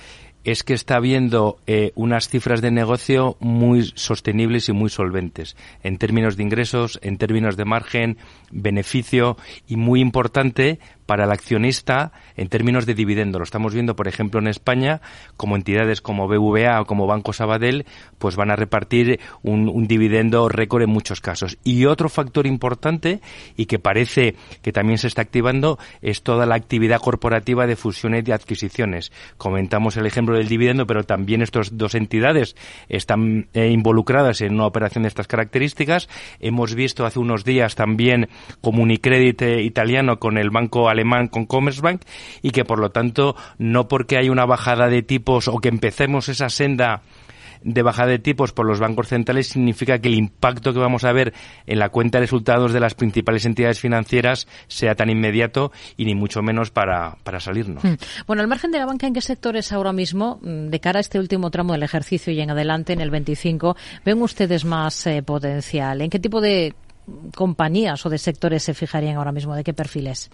es que está habiendo eh, unas cifras de negocio muy sostenibles y muy solventes en términos de ingresos, en términos de margen, beneficio y muy importante para el accionista en términos de dividendo. Lo estamos viendo, por ejemplo, en España, como entidades como B B V A o como Banco Sabadell, pues van a repartir un, un dividendo récord en muchos casos. Y otro factor importante y que parece que también se está activando es toda la actividad corporativa de fusiones y adquisiciones. Comentamos el ejemplo del dividendo, pero también estas dos entidades están eh, involucradas en una operación de estas características. Hemos visto hace unos días también como Unicredit eh, italiano con el Banco alemán con Commerzbank y que por lo tanto no porque hay una bajada de tipos o que empecemos esa senda de bajada de tipos por los bancos centrales significa que el impacto que vamos a ver en la cuenta de resultados de las principales entidades financieras sea tan inmediato y ni mucho menos para, para salirnos. Bueno, al margen de la banca, ¿en qué sectores ahora mismo, de cara a este último tramo del ejercicio y en adelante, en el veinticinco, ven ustedes más eh, potencial? ¿En qué tipo de compañías o de sectores se fijarían ahora mismo? ¿De qué perfiles?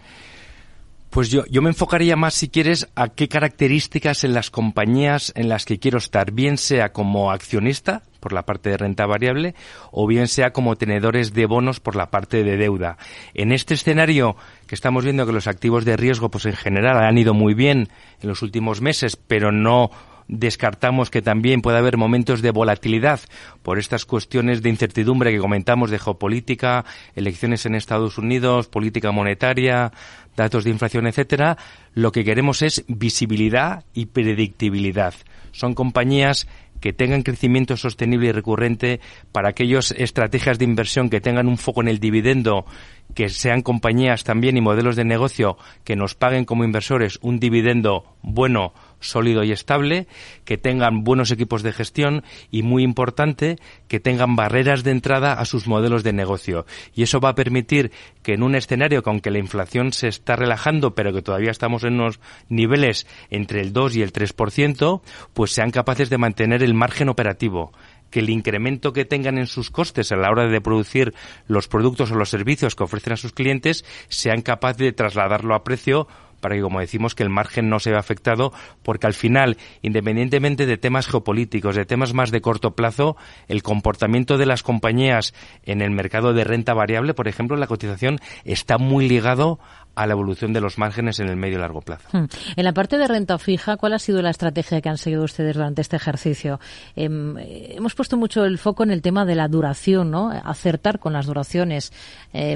Pues yo, yo me enfocaría más, si quieres, a qué características en las compañías en las que quiero estar, bien sea como accionista, por la parte de renta variable, o bien sea como tenedores de bonos por la parte de deuda. En este escenario que estamos viendo que los activos de riesgo, pues en general han ido muy bien en los últimos meses, pero no descartamos que también pueda haber momentos de volatilidad por estas cuestiones de incertidumbre que comentamos de geopolítica, elecciones en Estados Unidos, política monetaria, datos de inflación, etcétera. Lo que queremos es visibilidad y predictibilidad. Son compañías que tengan crecimiento sostenible y recurrente, para aquellas estrategias de inversión que tengan un foco en el dividendo, que sean compañías también y modelos de negocio que nos paguen como inversores un dividendo bueno, sólido y estable, que tengan buenos equipos de gestión y, muy importante, que tengan barreras de entrada a sus modelos de negocio. Y eso va a permitir que en un escenario que, aunque la inflación se está relajando, pero que todavía estamos en unos niveles entre el dos y el tres por ciento, pues sean capaces de mantener el margen operativo, que el incremento que tengan en sus costes a la hora de producir los productos o los servicios que ofrecen a sus clientes sean capaces de trasladarlo a precio, para que, como decimos, que el margen no se vea afectado, porque al final, independientemente de temas geopolíticos, de temas más de corto plazo, el comportamiento de las compañías en el mercado de renta variable, por ejemplo, la cotización está muy ligado a la evolución de los márgenes en el medio y largo plazo. En la parte de renta fija, ¿cuál ha sido la estrategia que han seguido ustedes durante este ejercicio? Eh, hemos puesto mucho el foco en el tema de la duración, ¿no? Acertar con las duraciones. Eh,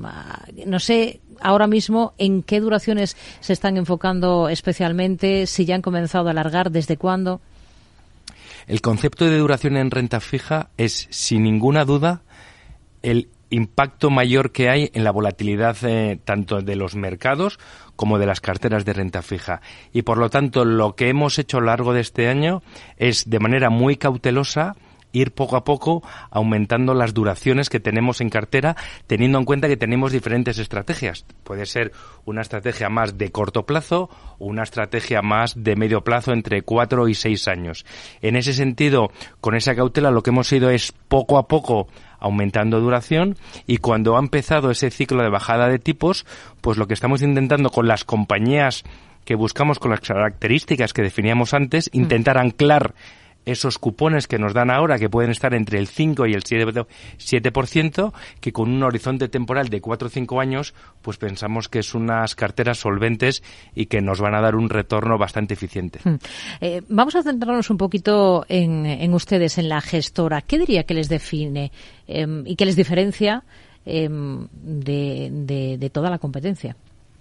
no sé ahora mismo en qué duraciones se están enfocando especialmente, si ya han comenzado a alargar, desde cuándo. El concepto de duración en renta fija es, sin ninguna duda, el impacto mayor que hay en la volatilidad eh, tanto de los mercados como de las carteras de renta fija. Y por lo tanto, lo que hemos hecho a lo largo de este año es, de manera muy cautelosa, ir poco a poco aumentando las duraciones que tenemos en cartera, teniendo en cuenta que tenemos diferentes estrategias. Puede ser una estrategia más de corto plazo o una estrategia más de medio plazo entre cuatro y seis años. En ese sentido, con esa cautela, lo que hemos ido es poco a poco aumentando duración, y cuando ha empezado ese ciclo de bajada de tipos, pues lo que estamos intentando con las compañías que buscamos, con las características que definíamos antes, intentar anclar esos cupones que nos dan ahora, que pueden estar entre el cinco y el siete por ciento, que con un horizonte temporal de cuatro o cinco años, pues pensamos que es unas carteras solventes y que nos van a dar un retorno bastante eficiente. Hmm. Eh, vamos a centrarnos un poquito en, en ustedes, en la gestora. ¿Qué diría que les define eh, y que les diferencia eh, de, de, de toda la competencia?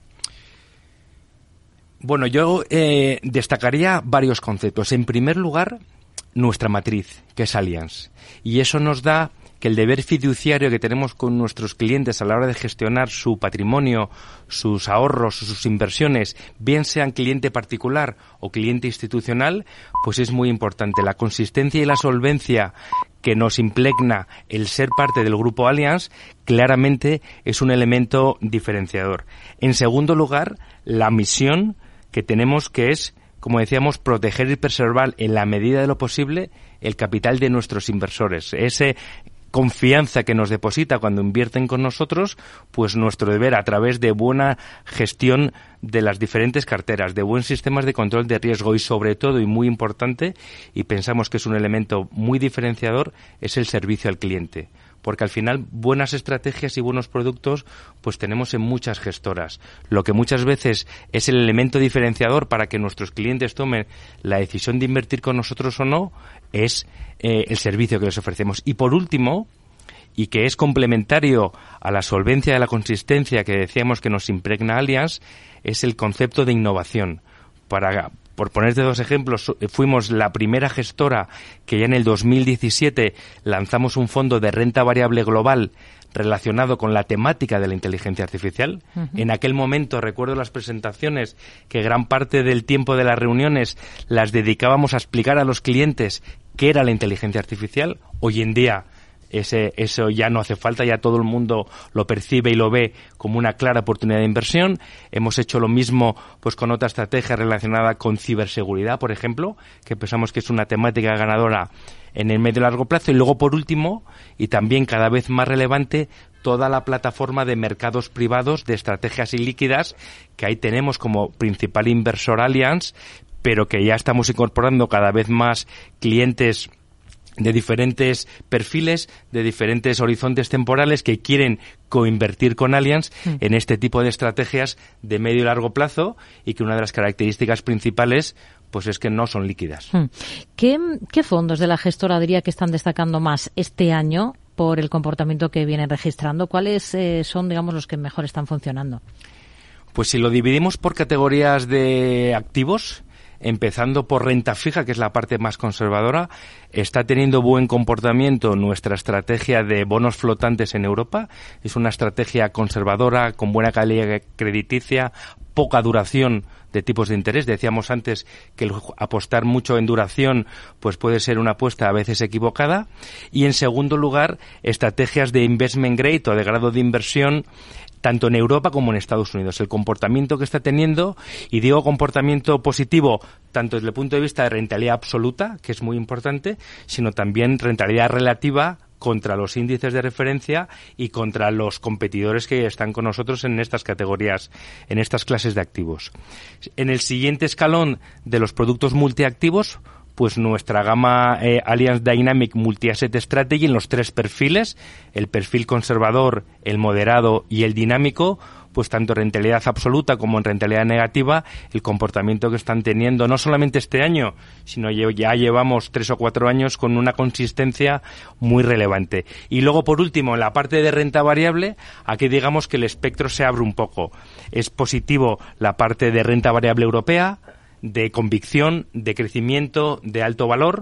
Bueno, yo eh, destacaría varios conceptos. En primer lugar, nuestra matriz, que es Allianz. Y eso nos da que el deber fiduciario que tenemos con nuestros clientes a la hora de gestionar su patrimonio, sus ahorros, sus inversiones, bien sean cliente particular o cliente institucional, pues es muy importante. La consistencia y la solvencia que nos impregna el ser parte del grupo Allianz, claramente es un elemento diferenciador. En segundo lugar, la misión que tenemos, que es, como decíamos, proteger y preservar en la medida de lo posible el capital de nuestros inversores. Esa confianza que nos deposita cuando invierten con nosotros, pues nuestro deber, a través de buena gestión de las diferentes carteras, de buen sistemas de control de riesgo y, sobre todo, y muy importante, y pensamos que es un elemento muy diferenciador, es el servicio al cliente. Porque al final buenas estrategias y buenos productos pues tenemos en muchas gestoras. Lo que muchas veces es el elemento diferenciador para que nuestros clientes tomen la decisión de invertir con nosotros o no es eh, el servicio que les ofrecemos. Y por último, y que es complementario a la solvencia y a la consistencia que decíamos que nos impregna Allianz, es el concepto de innovación. Para Por ponerte dos ejemplos, fuimos la primera gestora que ya en el dos mil diecisiete lanzamos un fondo de renta variable global relacionado con la temática de la inteligencia artificial. Uh-huh. En aquel momento recuerdo las presentaciones que gran parte del tiempo de las reuniones las dedicábamos a explicar a los clientes qué era la inteligencia artificial. Hoy en día Ese, eso ya no hace falta, ya todo el mundo lo percibe y lo ve como una clara oportunidad de inversión. Hemos hecho lo mismo pues con otra estrategia relacionada con ciberseguridad, por ejemplo, que pensamos que es una temática ganadora en el medio y largo plazo. Y luego, por último, y también cada vez más relevante, toda la plataforma de mercados privados de estrategias ilíquidas, que ahí tenemos como principal inversor Allianz, pero que ya estamos incorporando cada vez más clientes de diferentes perfiles, de diferentes horizontes temporales que quieren coinvertir con Allianz mm. en este tipo de estrategias de medio y largo plazo, y que una de las características principales pues es que no son líquidas. Mm. ¿Qué, qué fondos de la gestora diría que están destacando más este año por el comportamiento que vienen registrando? ¿Cuáles eh, son, digamos, los que mejor están funcionando? Pues si lo dividimos por categorías de activos, empezando por renta fija, que es la parte más conservadora, está teniendo buen comportamiento nuestra estrategia de bonos flotantes en Europa. Es una estrategia conservadora, con buena calidad crediticia, poca duración de tipos de interés. Decíamos antes que el apostar mucho en duración pues puede ser una apuesta a veces equivocada. Y en segundo lugar, estrategias de investment grade o de grado de inversión tanto en Europa como en Estados Unidos. El comportamiento que está teniendo, y digo comportamiento positivo tanto desde el punto de vista de rentabilidad absoluta, que es muy importante, sino también rentabilidad relativa contra los índices de referencia y contra los competidores que están con nosotros en estas categorías, en estas clases de activos. En el siguiente escalón de los productos multiactivos, pues nuestra gama eh, Allianz Dynamic Multi-Asset Strategy en los tres perfiles, el perfil conservador, el moderado y el dinámico, pues tanto en rentabilidad absoluta como en rentabilidad negativa, el comportamiento que están teniendo no solamente este año, sino ya llevamos tres o cuatro años con una consistencia muy relevante. Y luego, por último, en la parte de renta variable, aquí digamos que el espectro se abre un poco. Es positivo la parte de renta variable europea, de convicción, de crecimiento, de alto valor,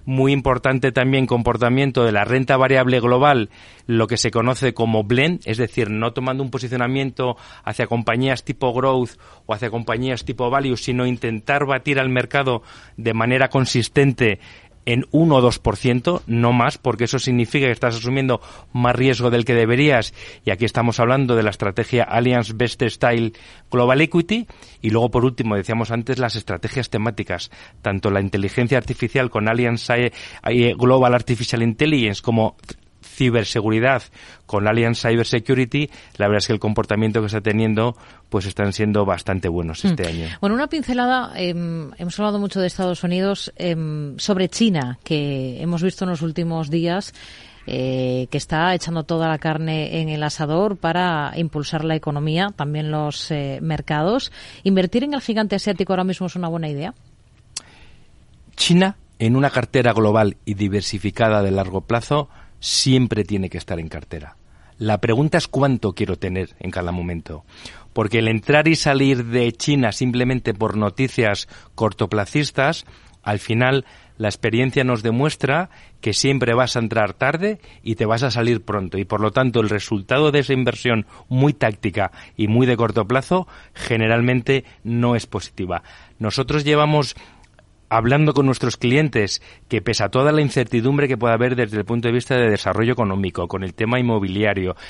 Muy importante también comportamiento de la renta variable global, lo que se conoce como blend, es decir, no tomando un posicionamiento hacia compañías tipo growth o hacia compañías tipo value, sino intentar batir al mercado de manera consistente en uno o dos por ciento, no más, porque eso significa que estás asumiendo más riesgo del que deberías, y aquí estamos hablando de la estrategia Allianz Best Style Global Equity, y luego, por último, decíamos antes, las estrategias temáticas, tanto la inteligencia artificial con Allianz Global Artificial Intelligence como ciberseguridad con Allianz Cyber Security. La verdad es que el comportamiento que está teniendo pues están siendo bastante buenos este mm. año. Bueno, una pincelada, eh, hemos hablado mucho de Estados Unidos, eh, sobre China, que hemos visto en los últimos días eh, que está echando toda la carne en el asador para impulsar la economía, también los eh, mercados. ¿Invertir en el gigante asiático ahora mismo es una buena idea? China, en una cartera global y diversificada de largo plazo, siempre tiene que estar en cartera. La pregunta es cuánto quiero tener en cada momento. Porque el entrar y salir de China simplemente por noticias cortoplacistas, al final la experiencia nos demuestra que siempre vas a entrar tarde y te vas a salir pronto. Y por lo tanto el resultado de esa inversión muy táctica y muy de corto plazo generalmente no es positiva. Nosotros llevamos hablando con nuestros clientes que, pese a toda la incertidumbre que pueda haber desde el punto de vista de desarrollo económico, con el tema inmobiliario,